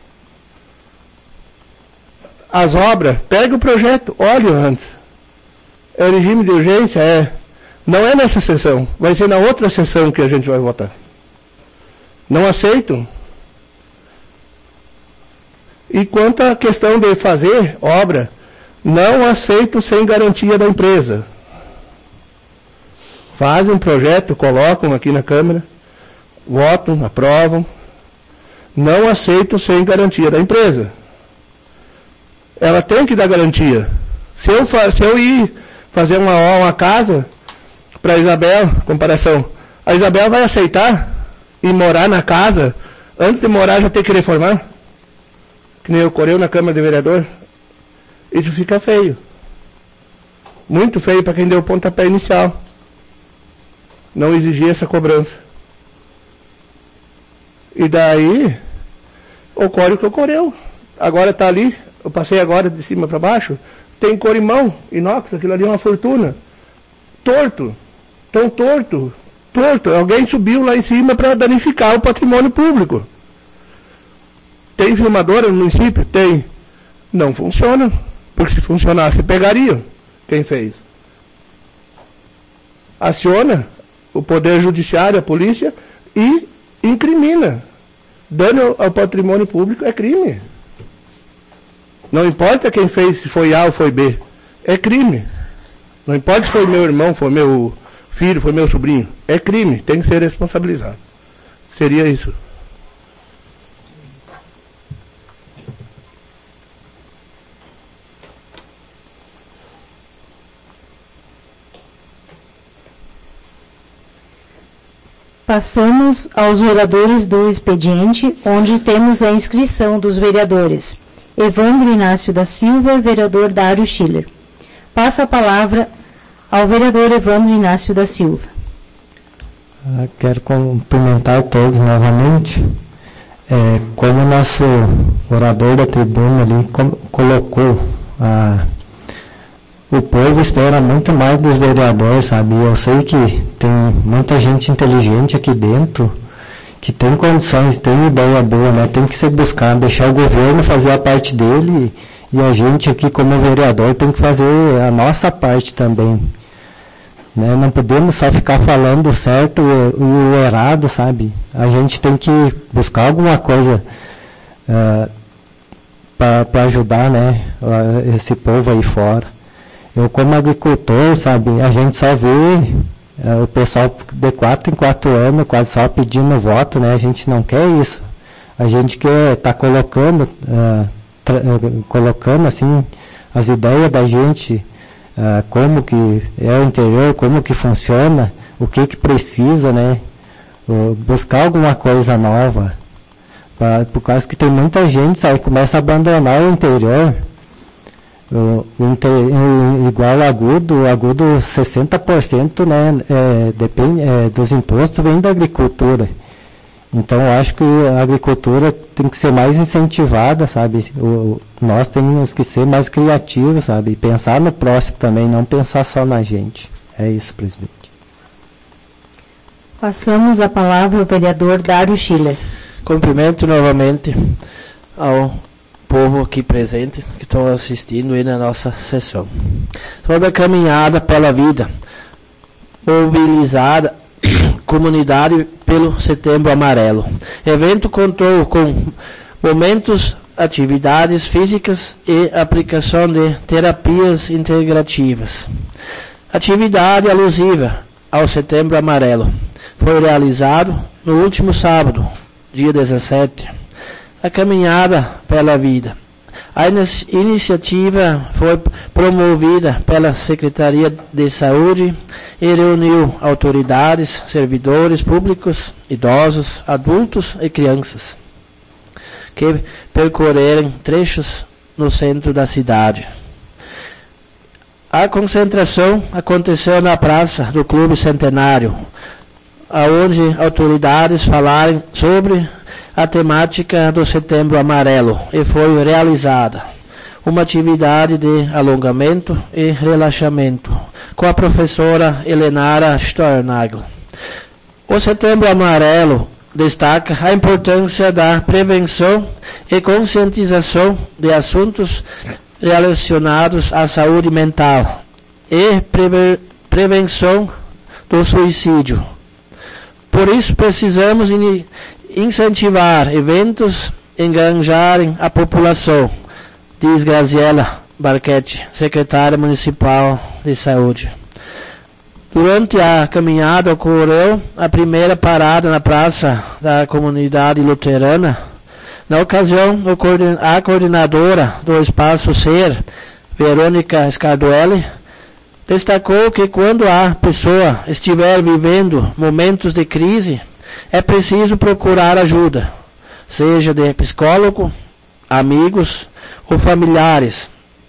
S11: As obras, pega o projeto, olhe antes. É regime de urgência? É. Não é nessa sessão, vai ser na outra sessão que a gente vai votar. Não aceito. E quanto à questão de fazer obra, não aceito sem garantia da empresa. Fazem um projeto, colocam aqui na Câmara, votam, aprovam. Não aceito sem garantia da empresa. Ela tem que dar garantia. Se eu, se eu ir fazer uma, uma casa para a Isabel, comparação, a Isabel vai aceitar ir morar na casa, antes de morar já ter que reformar? Que nem ocorreu na Câmara de Vereador. Isso fica feio. Muito feio para quem deu o pontapé inicial. Não exigir essa cobrança. E daí, ocorre o que ocorreu. Agora está ali, eu passei agora de cima para baixo, tem corimão, inox, aquilo ali é uma fortuna. Torto. Tão torto. Torto. Alguém subiu lá em cima para danificar o patrimônio público. Tem filmadora no município? Tem. Não funciona. Porque se funcionasse, pegariam quem fez. Aciona o Poder Judiciário, a polícia, e incrimina. Dano ao patrimônio público é crime. Não importa quem fez, se foi A ou foi B. É crime. Não importa se foi meu irmão, foi meu filho, foi meu sobrinho. É crime, tem que ser responsabilizado. Seria isso.
S1: Passamos aos oradores do expediente, onde temos a inscrição dos vereadores. Evandro Inácio da Silva, vereador Dário Schiller. Passo a palavra ao vereador Evandro Inácio da Silva.
S9: Ah, quero cumprimentar todos novamente. É, como o nosso orador da tribuna ali co- colocou, ah, o povo espera muito mais dos vereadores, sabe? Eu sei que tem muita gente inteligente aqui dentro, que tem condições, tem ideia boa, né? Tem que se buscar, deixar o governo fazer a parte dele e a gente aqui como vereador tem que fazer a nossa parte também. Né? Não podemos só ficar falando o certo e o errado, sabe? A gente tem que buscar alguma coisa uh, para ajudar, né, esse povo aí fora. Eu, como agricultor, sabe, a gente só vê é, o pessoal de quatro em quatro anos quase só pedindo voto, né? A gente não quer isso. A gente quer estar tá colocando, uh, uh, colocando assim as ideias da gente, uh, como que é o interior, como que funciona, o que que precisa, né? Uh, buscar alguma coisa nova. Pra, por causa que tem muita gente, sabe, começa a abandonar o interior. O, o inter, igual o agudo, o agudo sessenta por cento, né, é, depende, é, dos impostos vem da agricultura. Então eu acho que a agricultura tem que ser mais incentivada, sabe? O, nós temos que ser mais criativos, sabe? E pensar no próximo também, não pensar só na gente. É isso, presidente.
S1: Passamos a palavra ao vereador Dário Schiller.
S8: Cumprimento novamente ao povo aqui presente, que estão assistindo aí na nossa sessão. Sobre a caminhada pela vida, mobilizada comunidade pelo Setembro Amarelo. O evento contou com momentos, atividades físicas e aplicação de terapias integrativas. Atividade alusiva ao Setembro Amarelo foi realizado no último sábado, dia dezessete. A caminhada pela vida. A iniciativa foi promovida pela Secretaria de Saúde e reuniu autoridades, servidores públicos, idosos, adultos e crianças, que percorreram trechos no centro da cidade. A concentração aconteceu na praça do Clube Centenário, onde autoridades falaram sobre a temática do Setembro Amarelo e foi realizada uma atividade de alongamento e relaxamento com a professora Helenara Stornagel. O Setembro Amarelo destaca a importância da prevenção e conscientização de assuntos relacionados à saúde mental e preve- prevenção do suicídio. Por isso precisamos in- incentivar eventos, engajarem a população, diz Graziela Barquete, secretária municipal de saúde. Durante a caminhada ocorreu a primeira parada na praça da comunidade luterana. Na ocasião, a coordenadora do Espaço Ser, Verônica Scardoelli, destacou que quando a pessoa estiver vivendo momentos de crise, é preciso procurar ajuda, seja de psicólogo, amigos ou familiares,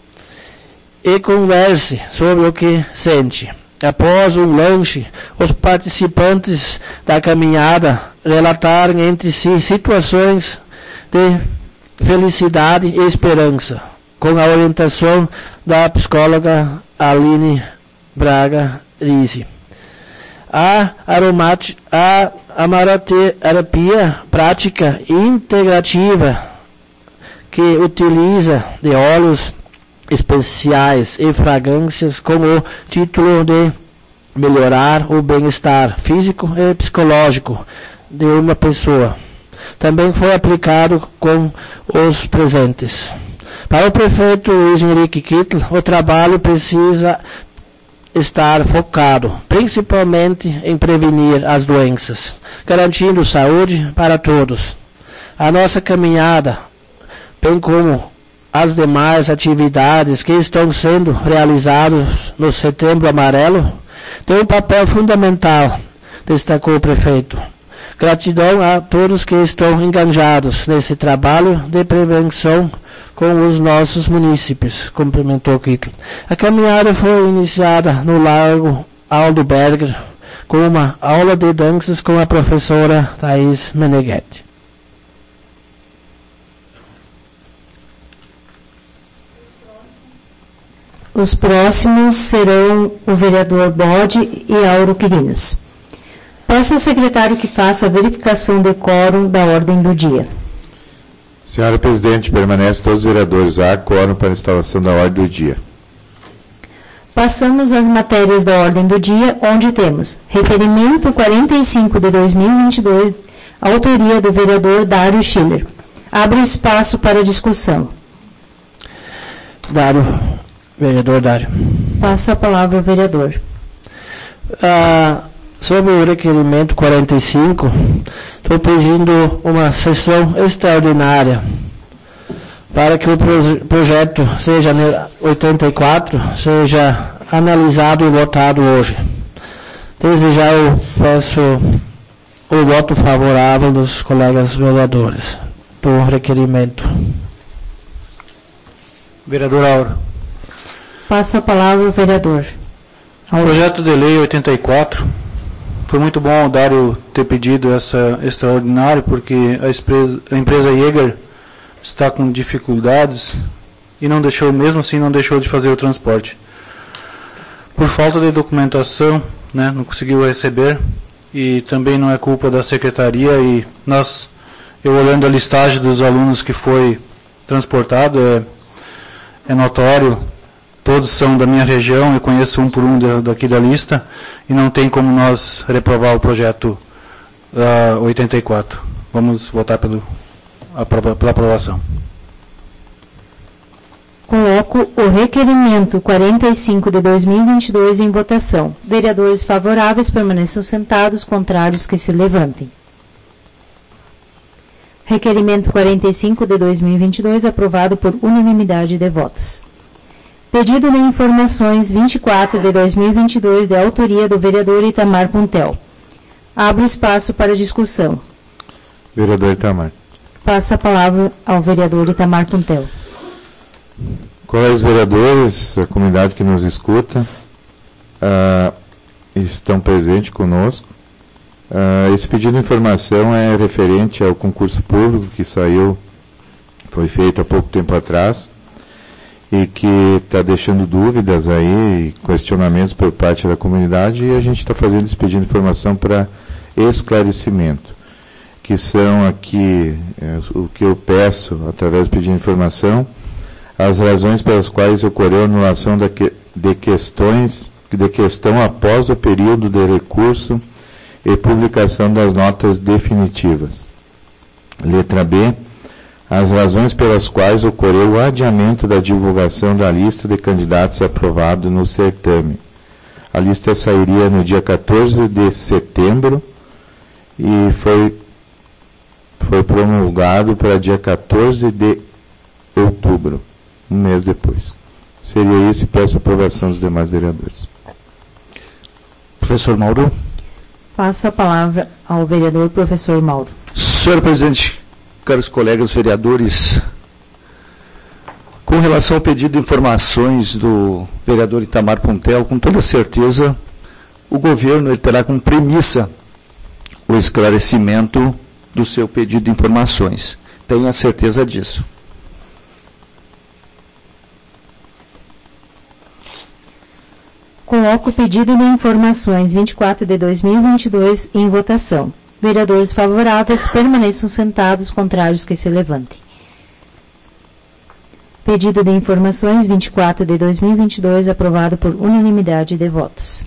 S8: e converse sobre o que sente. Após um lanche, os participantes da caminhada relataram entre si situações de felicidade e esperança, com a orientação da psicóloga Aline Braga Rizzi. A, aromati- a aromaterapia prática integrativa, que utiliza de óleos especiais e fragrâncias com o título de melhorar o bem-estar físico e psicológico de uma pessoa, também foi aplicado com os presentes. Para o prefeito Luiz Henrique Kittel, o trabalho precisa estar focado, principalmente em prevenir as doenças, garantindo saúde para todos. A nossa caminhada, bem como as demais atividades que estão sendo realizadas no Setembro Amarelo, tem um papel fundamental, destacou o prefeito. Gratidão a todos que estão engajados nesse trabalho de prevenção com os nossos munícipes, cumprimentou Kittel. A caminhada foi iniciada no Largo Aldo Berger, com uma aula de danças com a professora Thaís Meneghetti.
S1: Os próximos serão o vereador Bode e Auro Quirinos. Peço ao secretário que faça a verificação de quórum da ordem do dia.
S2: Senhora Presidente, permanece todos os vereadores. Há quórum para a instalação da ordem do dia.
S1: Passamos às matérias da ordem do dia, onde temos requerimento quarenta e cinco de dois mil e vinte e dois, autoria do vereador Dário Schiller. Abro espaço para discussão.
S8: Dário, vereador Dário.
S1: Passo a palavra ao vereador.
S8: Ah, sobre o requerimento quarenta e cinco, estou pedindo uma sessão extraordinária para que o proje- projeto seja oitenta e quatro seja analisado e votado hoje. Desde já eu peço o voto favorável dos colegas vereadores do requerimento.
S6: Vereador Aura.
S1: Passo a palavra ao vereador.
S6: O projeto de lei oitenta e quatro, foi muito bom o Dário ter pedido essa extraordinária, porque a empresa, a empresa Jäger está com dificuldades e não deixou, mesmo assim, não deixou de fazer o transporte. Por falta de documentação, né, não conseguiu receber, e também não é culpa da secretaria, e nós, eu olhando a listagem dos alunos que foi transportado, é, é notório, todos são da minha região, eu conheço um por um de, daqui da lista, e não tem como nós reprovar o projeto uh, oitenta e quatro. Vamos votar pelo, a, pela aprovação.
S1: Coloco o requerimento quarenta e cinco de dois mil e vinte e dois em votação. Vereadores favoráveis permaneçam sentados, contrários que se levantem. Requerimento quarenta e cinco de dois mil e vinte e dois aprovado por unanimidade de votos. Pedido de informações vinte e quatro de dois mil e vinte e dois de autoria do vereador Itamar Puntel. Abro espaço para discussão.
S2: Vereador Itamar.
S1: Passa a palavra ao vereador Itamar Puntel.
S2: Colegas vereadores, a comunidade que nos escuta, uh, estão presentes conosco. Uh, esse pedido de informação é referente ao concurso público que saiu, foi feito há pouco tempo atrás, e que está deixando dúvidas aí, questionamentos por parte da comunidade, e a gente está fazendo esse pedido de informação para esclarecimento, que são aqui, é, o que eu peço através do pedido de informação, as razões pelas quais ocorreu a anulação da que, de questões, de questão após o período de recurso e publicação das notas definitivas. Letra B, as razões pelas quais ocorreu o adiamento da divulgação da lista de candidatos aprovado no certame. A lista sairia no dia quatorze de setembro e foi, foi promulgado para dia quatorze de outubro, um mês depois. Seria isso e peço a aprovação dos demais vereadores.
S3: Professor Mauro.
S1: Passo a palavra ao vereador professor Mauro.
S3: Senhor presidente, caros colegas vereadores, com relação ao pedido de informações do vereador Itamar Puntel, com toda certeza, o governo ele terá como premissa o esclarecimento do seu pedido de informações. Tenho a certeza disso.
S1: Coloco o pedido de informações vinte e quatro de dois mil e vinte e dois em votação. Vereadores favoráveis permaneçam sentados, contrários que se levantem. Pedido de informações vinte e quatro de dois mil e vinte e dois aprovado por unanimidade de votos.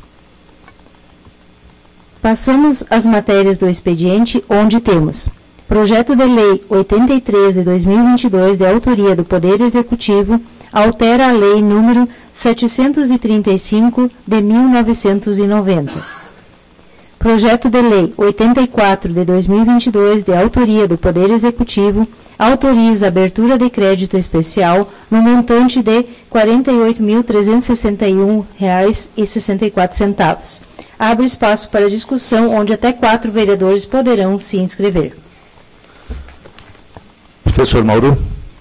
S1: Passamos às matérias do expediente, onde temos projeto de lei oitenta e três de dois mil e vinte e dois de autoria do Poder Executivo, altera a lei número setecentos e trinta e cinco de mil novecentos e noventa. Projeto de lei oitenta e quatro de dois mil e vinte e dois de autoria do Poder Executivo, autoriza a abertura de crédito especial no montante de quarenta e oito mil trezentos e sessenta e um reais e sessenta e quatro centavos. Abre espaço para discussão, onde até quatro vereadores poderão se inscrever.
S3: Professor Mauro.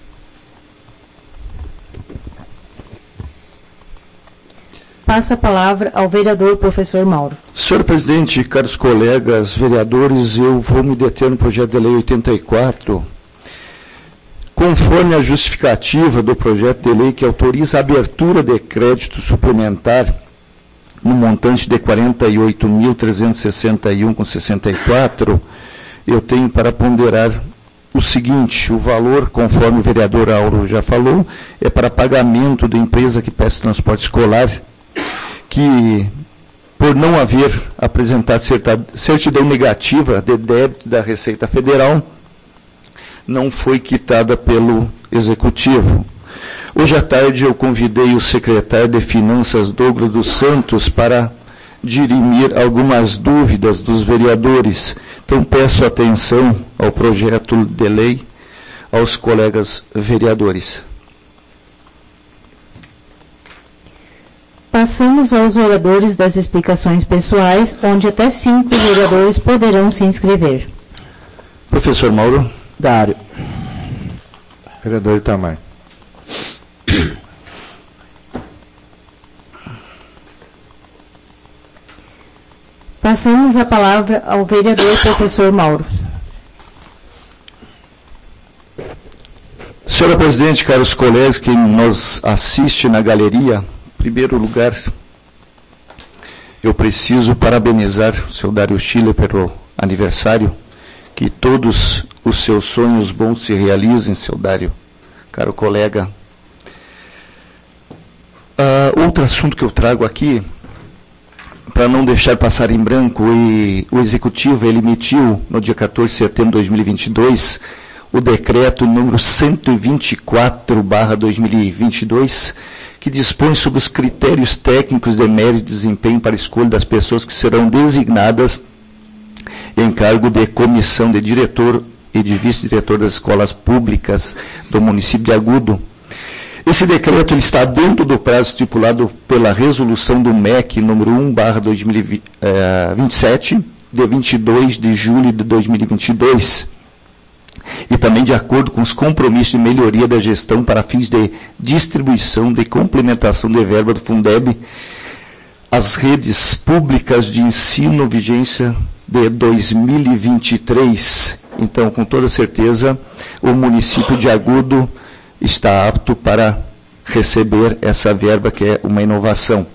S1: Passo a palavra ao vereador professor Mauro.
S3: Senhor presidente, caros colegas vereadores, eu vou me deter no projeto de lei oitenta e quatro, conforme a justificativa do projeto de lei que autoriza a abertura de crédito suplementar no montante de quarenta e oito mil trezentos e sessenta e um reais e sessenta e quatro centavos, eu tenho para ponderar o seguinte: o valor, conforme o vereador Auro já falou, é para pagamento da empresa que presta transporte escolar, que, por não haver apresentado certidão negativa de débito da Receita Federal, não foi quitada pelo Executivo. Hoje à tarde eu convidei o secretário de Finanças, Douglas dos Santos, para dirimir algumas dúvidas dos vereadores. Então peço atenção ao projeto de lei, aos colegas vereadores.
S1: Passamos aos oradores das explicações pessoais, onde até cinco vereadores poderão se inscrever.
S3: Professor Mauro.
S8: Dário.
S2: Vereador Itamar.
S1: Passamos a palavra ao vereador professor Mauro.
S3: Senhora presidente, caros colegas que nos assistem na galeria, em primeiro lugar, eu preciso parabenizar o senhor Dário Schiller pelo aniversário, que todos os seus sonhos bons se realizem, senhor Dário, caro colega. Uh, outro assunto que eu trago aqui, para não deixar passar em branco, e o Executivo ele emitiu, no dia quatorze de setembro de dois mil e vinte e dois, o decreto número cento e vinte e quatro barra dois mil e vinte e dois, que dispõe sobre os critérios técnicos de mérito e desempenho para a escolha das pessoas que serão designadas em cargo de comissão de diretor e de vice-diretor das escolas públicas do município de Agudo. Esse decreto ele está dentro do prazo estipulado pela resolução do M E C número um barra dois mil e vinte e sete, de vinte e dois de julho de dois mil e vinte e dois, e também de acordo com os compromissos de melhoria da gestão para fins de distribuição de complementação de verba do Fundeb às redes públicas de ensino, vigência de dois mil e vinte e três. Então, com toda certeza, o município de Agudo está apto para receber essa verba, que é uma inovação.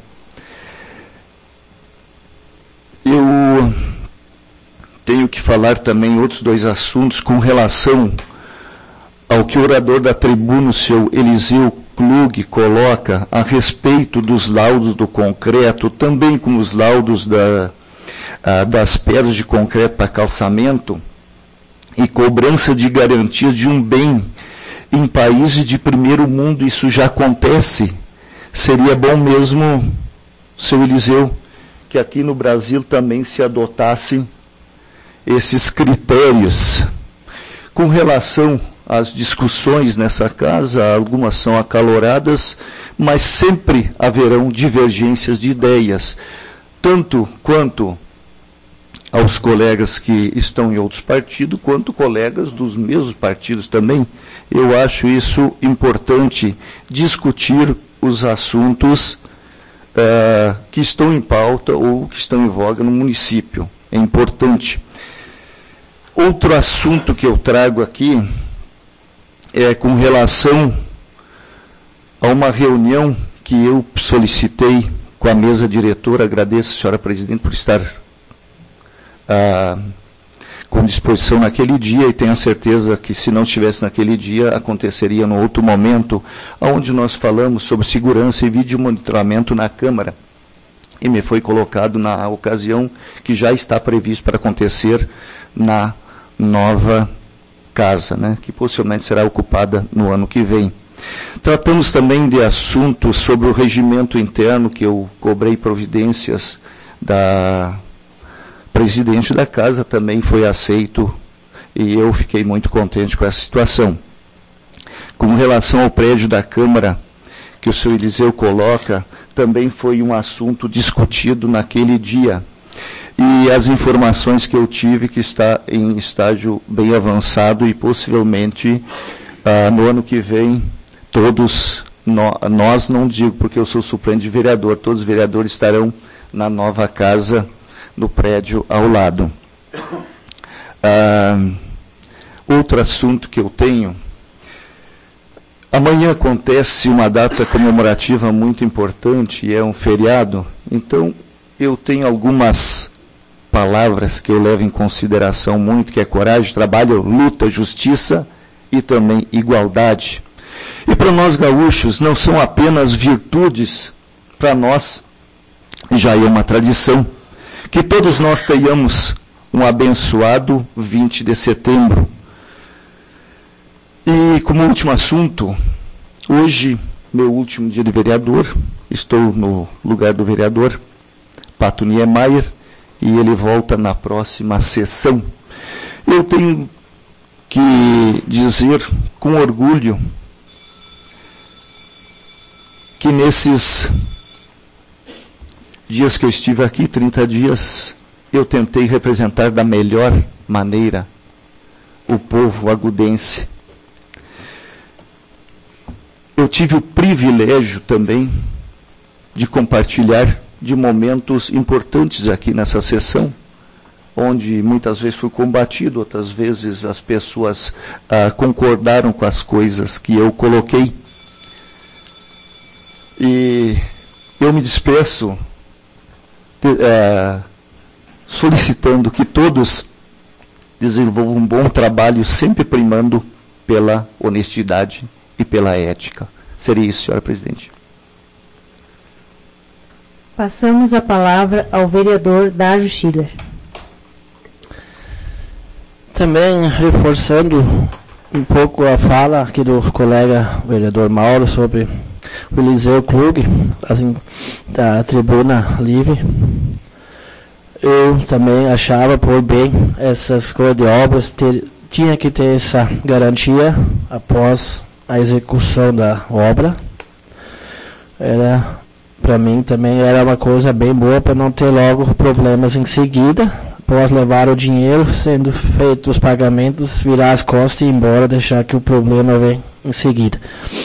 S3: Eu tenho que falar também outros dois assuntos com relação ao que o orador da tribuna, o seu Eliseu Klug, coloca a respeito dos laudos do concreto, também com os laudos da, a, das pedras de concreto para calçamento e cobrança de garantia de um bem em países de primeiro mundo. Isso já acontece. Seria bom mesmo, seu Eliseu, que aqui no Brasil também se adotassem esses critérios. Com relação às discussões nessa casa, algumas são acaloradas, mas sempre haverão divergências de ideias, tanto quanto aos colegas que estão em outros partidos, quanto colegas dos mesmos partidos também. Eu acho isso importante, discutir os assuntos uh, que estão em pauta ou que estão em voga no município. É importante. Outro assunto que eu trago aqui é com relação a uma reunião que eu solicitei com a mesa diretora. Agradeço, senhora presidente, por estar ah, com disposição naquele dia, e tenho a certeza que, se não estivesse naquele dia, aconteceria no outro momento, onde nós falamos sobre segurança e vídeo monitoramento na Câmara. E me foi colocado na ocasião que já está previsto para acontecer na nova casa, né, que possivelmente será ocupada no ano que vem. Tratamos também de assuntos sobre o regimento interno, que eu cobrei providências da presidente da casa, também foi aceito, e eu fiquei muito contente com essa situação. Com relação ao prédio da Câmara, que o senhor Eliseu coloca, também foi um assunto discutido naquele dia. E as informações que eu tive, que está em estágio bem avançado, e possivelmente ah, no ano que vem, todos, no, nós não digo porque eu sou suplente de vereador, todos os vereadores estarão na nova casa, no prédio ao lado. Ah, outro assunto que eu tenho, amanhã acontece uma data comemorativa muito importante, e é um feriado, então eu tenho algumas palavras que eu levo em consideração muito, que é coragem, trabalho, luta, justiça e também igualdade. E para nós gaúchos não são apenas virtudes, para nós já é uma tradição. Que todos nós tenhamos um abençoado vinte de setembro. E como último assunto, hoje meu último dia de vereador, estou no lugar do vereador Pato Niemeyer, e ele volta na próxima sessão. Eu tenho que dizer com orgulho que nesses dias que eu estive aqui, trinta dias, eu tentei representar da melhor maneira o povo agudense. Eu tive o privilégio também de compartilhar de momentos importantes aqui nessa sessão, onde muitas vezes fui combatido, outras vezes as pessoas ah, concordaram com as coisas que eu coloquei. E eu me despeço eh, solicitando que todos desenvolvam um bom trabalho, sempre primando pela honestidade e pela ética. Seria isso, senhora presidente.
S1: Passamos a palavra ao vereador Dário Schiller.
S8: Também reforçando um pouco a fala aqui do colega vereador Mauro sobre o Eliseu Klug, assim, da Tribuna Livre. Eu também achava por bem essas coisas de obras, ter, tinha que ter essa garantia após a execução da obra. Era, para mim também era uma coisa bem boa para não ter logo problemas em seguida, após levar o dinheiro, sendo feitos os pagamentos, virar as costas e ir embora, deixar que o problema vem em seguida.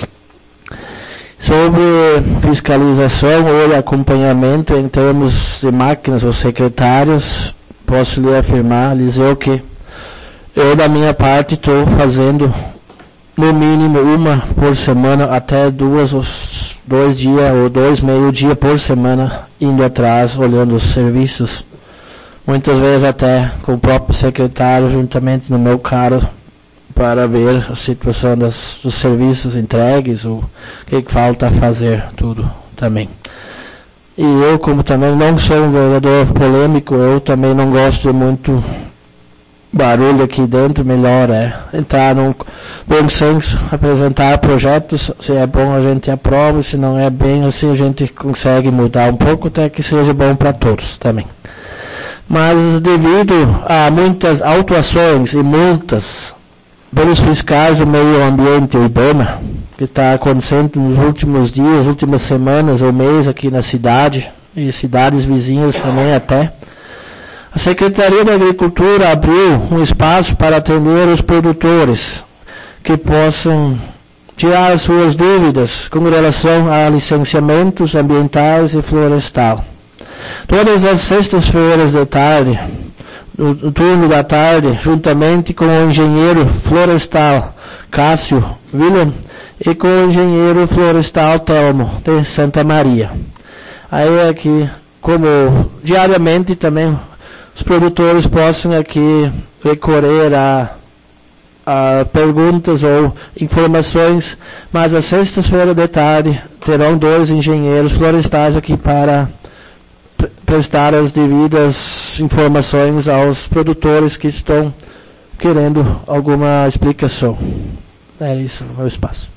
S8: Sobre fiscalização ou acompanhamento em termos de máquinas ou secretários, posso lhe afirmar, Eliseu, que eu, da minha parte, estou fazendo no mínimo uma por semana, até duas ou dois dias ou dois meio-dia por semana, indo atrás, olhando os serviços. Muitas vezes até com o próprio secretário, juntamente no meu carro, para ver a situação das, dos serviços entregues, o que, que falta fazer, tudo também. E eu, como também não sou um vereador polêmico, eu também não gosto de muito barulho aqui dentro, melhor é entrar num bom senso, apresentar projetos, se é bom a gente aprova, se não é bem assim a gente consegue mudar um pouco, até que seja bom para todos também. Mas devido a muitas autuações e multas pelos fiscais do meio ambiente, o IBAMA, que está acontecendo nos últimos dias, últimas semanas ou mês aqui na cidade, e cidades vizinhas também até, a Secretaria da Agricultura abriu um espaço para atender os produtores que possam tirar as suas dúvidas com relação a licenciamentos ambientais e florestal. Todas as sextas-feiras de tarde, no turno da tarde, juntamente com o engenheiro florestal Cássio William e com o engenheiro florestal Telmo de Santa Maria. Aí aqui, como diariamente também os produtores possam aqui recorrer a, a perguntas ou informações, mas às sextas-feiras de tarde terão dois engenheiros florestais aqui para prestar as devidas informações aos produtores que estão querendo alguma explicação. É isso, o meu espaço.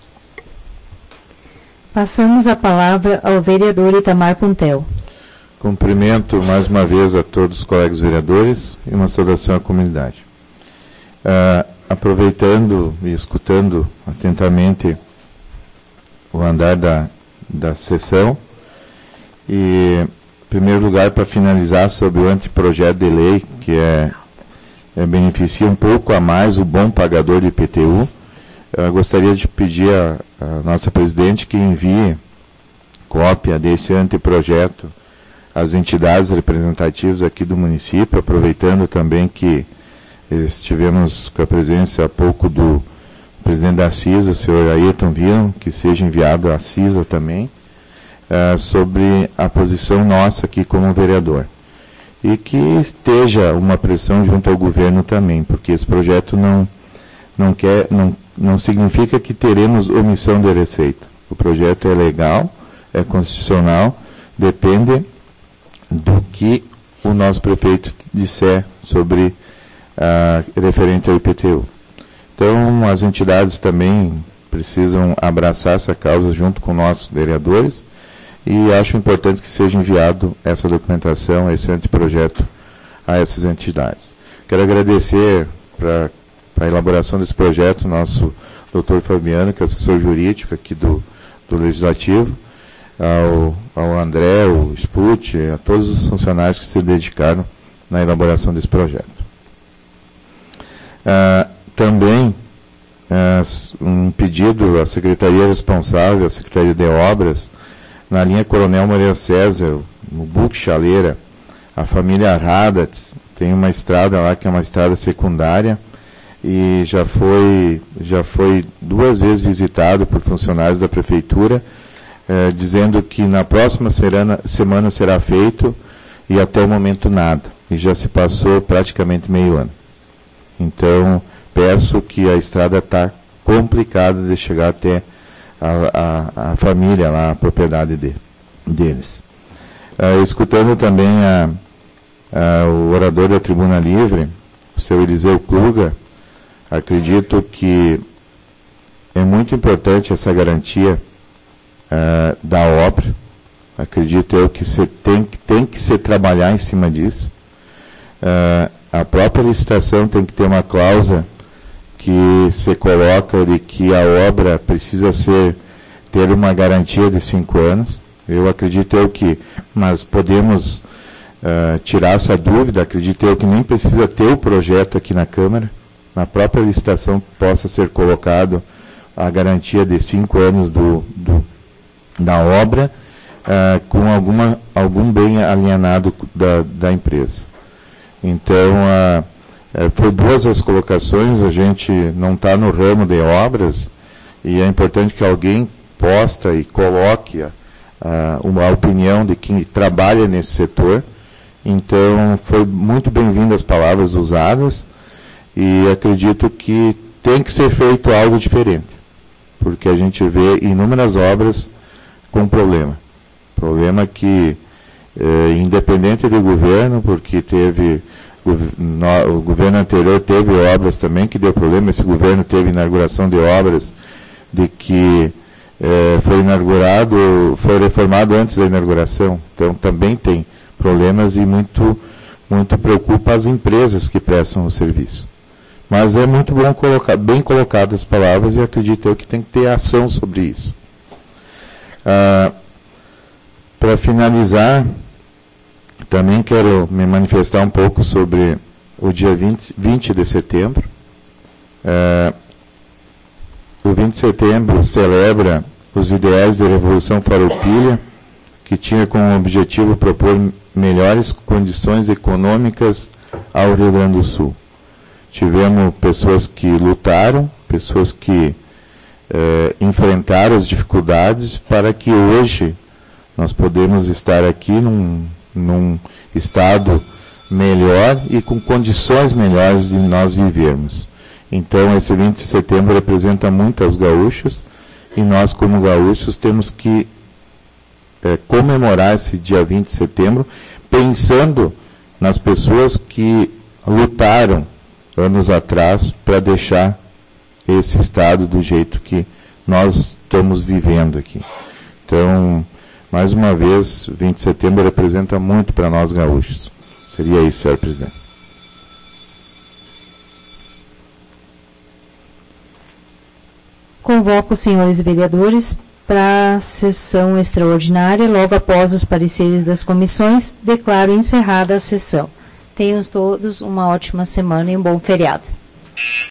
S1: Passamos a palavra ao vereador Itamar Puntel.
S2: Cumprimento mais uma vez a todos os colegas vereadores e uma saudação à comunidade. Uh, aproveitando e escutando atentamente o andar da, da sessão, e em primeiro lugar, para finalizar sobre o anteprojeto de lei, que é, é, beneficia um pouco a mais o bom pagador de I P T U, eu gostaria de pedir a, a nossa presidente que envie cópia desse anteprojeto às entidades representativas aqui do município, aproveitando também que estivemos com a presença há pouco do presidente da CISA, o senhor Ayrton Viram, que seja enviado à CISA também, Uh, sobre a posição nossa aqui como vereador. E que esteja uma pressão junto ao governo também, porque esse projeto não, não, quer, não, não significa que teremos omissão de receita. O projeto é legal, é constitucional, depende do que o nosso prefeito disser sobre uh, referente ao I P T U. Então, as entidades também
S4: precisam abraçar essa causa junto com nossos vereadores, e acho importante que seja enviado essa documentação, esse anteprojeto a essas entidades. Quero agradecer para a elaboração desse projeto nosso doutor Fabiano, que é assessor jurídico aqui do, do Legislativo, ao, ao André, o Sput, a todos os funcionários que se dedicaram na elaboração desse projeto. Ah, também ah, um pedido à Secretaria responsável, à Secretaria de Obras, na linha Coronel Moreira César, no Buque Chaleira, a família Radatz tem uma estrada lá que é uma estrada secundária, e já foi, já foi duas vezes visitado por funcionários da Prefeitura, eh, dizendo que na próxima serana, semana será feito, e até o momento nada. E já se passou praticamente meio ano. Então, peço que a estrada está complicada de chegar até a, a, a família lá, a propriedade de, deles. Uh, escutando também a, a, o orador da Tribuna Livre, o seu Eliseu Kluger, acredito que é muito importante essa garantia uh, da obra. Acredito eu que se tem, tem que se trabalhar em cima disso. Uh, a própria licitação tem que ter uma cláusula que se coloca de que a obra precisa ser, ter uma garantia de cinco anos. Eu acredito eu que, mas podemos uh, tirar essa dúvida, acredito eu que nem precisa ter o projeto aqui na Câmara. Na própria licitação possa ser colocado a garantia de cinco anos do, do, da obra, uh, com alguma, algum bem alienado da, da empresa. Então, uh, uh, foi boas as colocações, a gente não está no ramo de obras, e é importante que alguém posta e coloque a, a, uma opinião de quem trabalha nesse setor. Então, foi muito bem-vindo as palavras usadas, e acredito que tem que ser feito algo diferente, porque a gente vê inúmeras obras com problema. Problema que, eh, independente do governo, porque teve, no, o governo anterior teve obras também que deu problema, esse governo teve inauguração de obras de que eh, foi inaugurado, foi reformado antes da inauguração, então também tem problemas e muito, muito preocupa as empresas que prestam o serviço. Mas é muito bom colocar, bem colocado as palavras, e acredito eu que tem que ter ação sobre isso. Ah, para finalizar, também quero me manifestar um pouco sobre o dia vinte, vinte de setembro. Ah, o vinte de setembro celebra os ideais da Revolução Farroupilha, que tinha como objetivo propor melhores condições econômicas ao Rio Grande do Sul. Tivemos pessoas que lutaram, pessoas que eh, enfrentaram as dificuldades para que hoje nós podemos estar aqui num, num estado melhor e com condições melhores de nós vivermos. Então, esse vinte de setembro representa muito aos gaúchos, e nós, como gaúchos, temos que eh, comemorar esse dia vinte de setembro, pensando nas pessoas que lutaram anos atrás para deixar esse estado do jeito que nós estamos vivendo aqui. Então, mais uma vez, vinte de setembro representa muito para nós gaúchos. Seria isso, senhor presidente.
S1: Convoco os senhores vereadores para a sessão extraordinária. Logo após os pareceres das comissões, declaro encerrada a sessão. Tenham todos uma ótima semana e um bom feriado.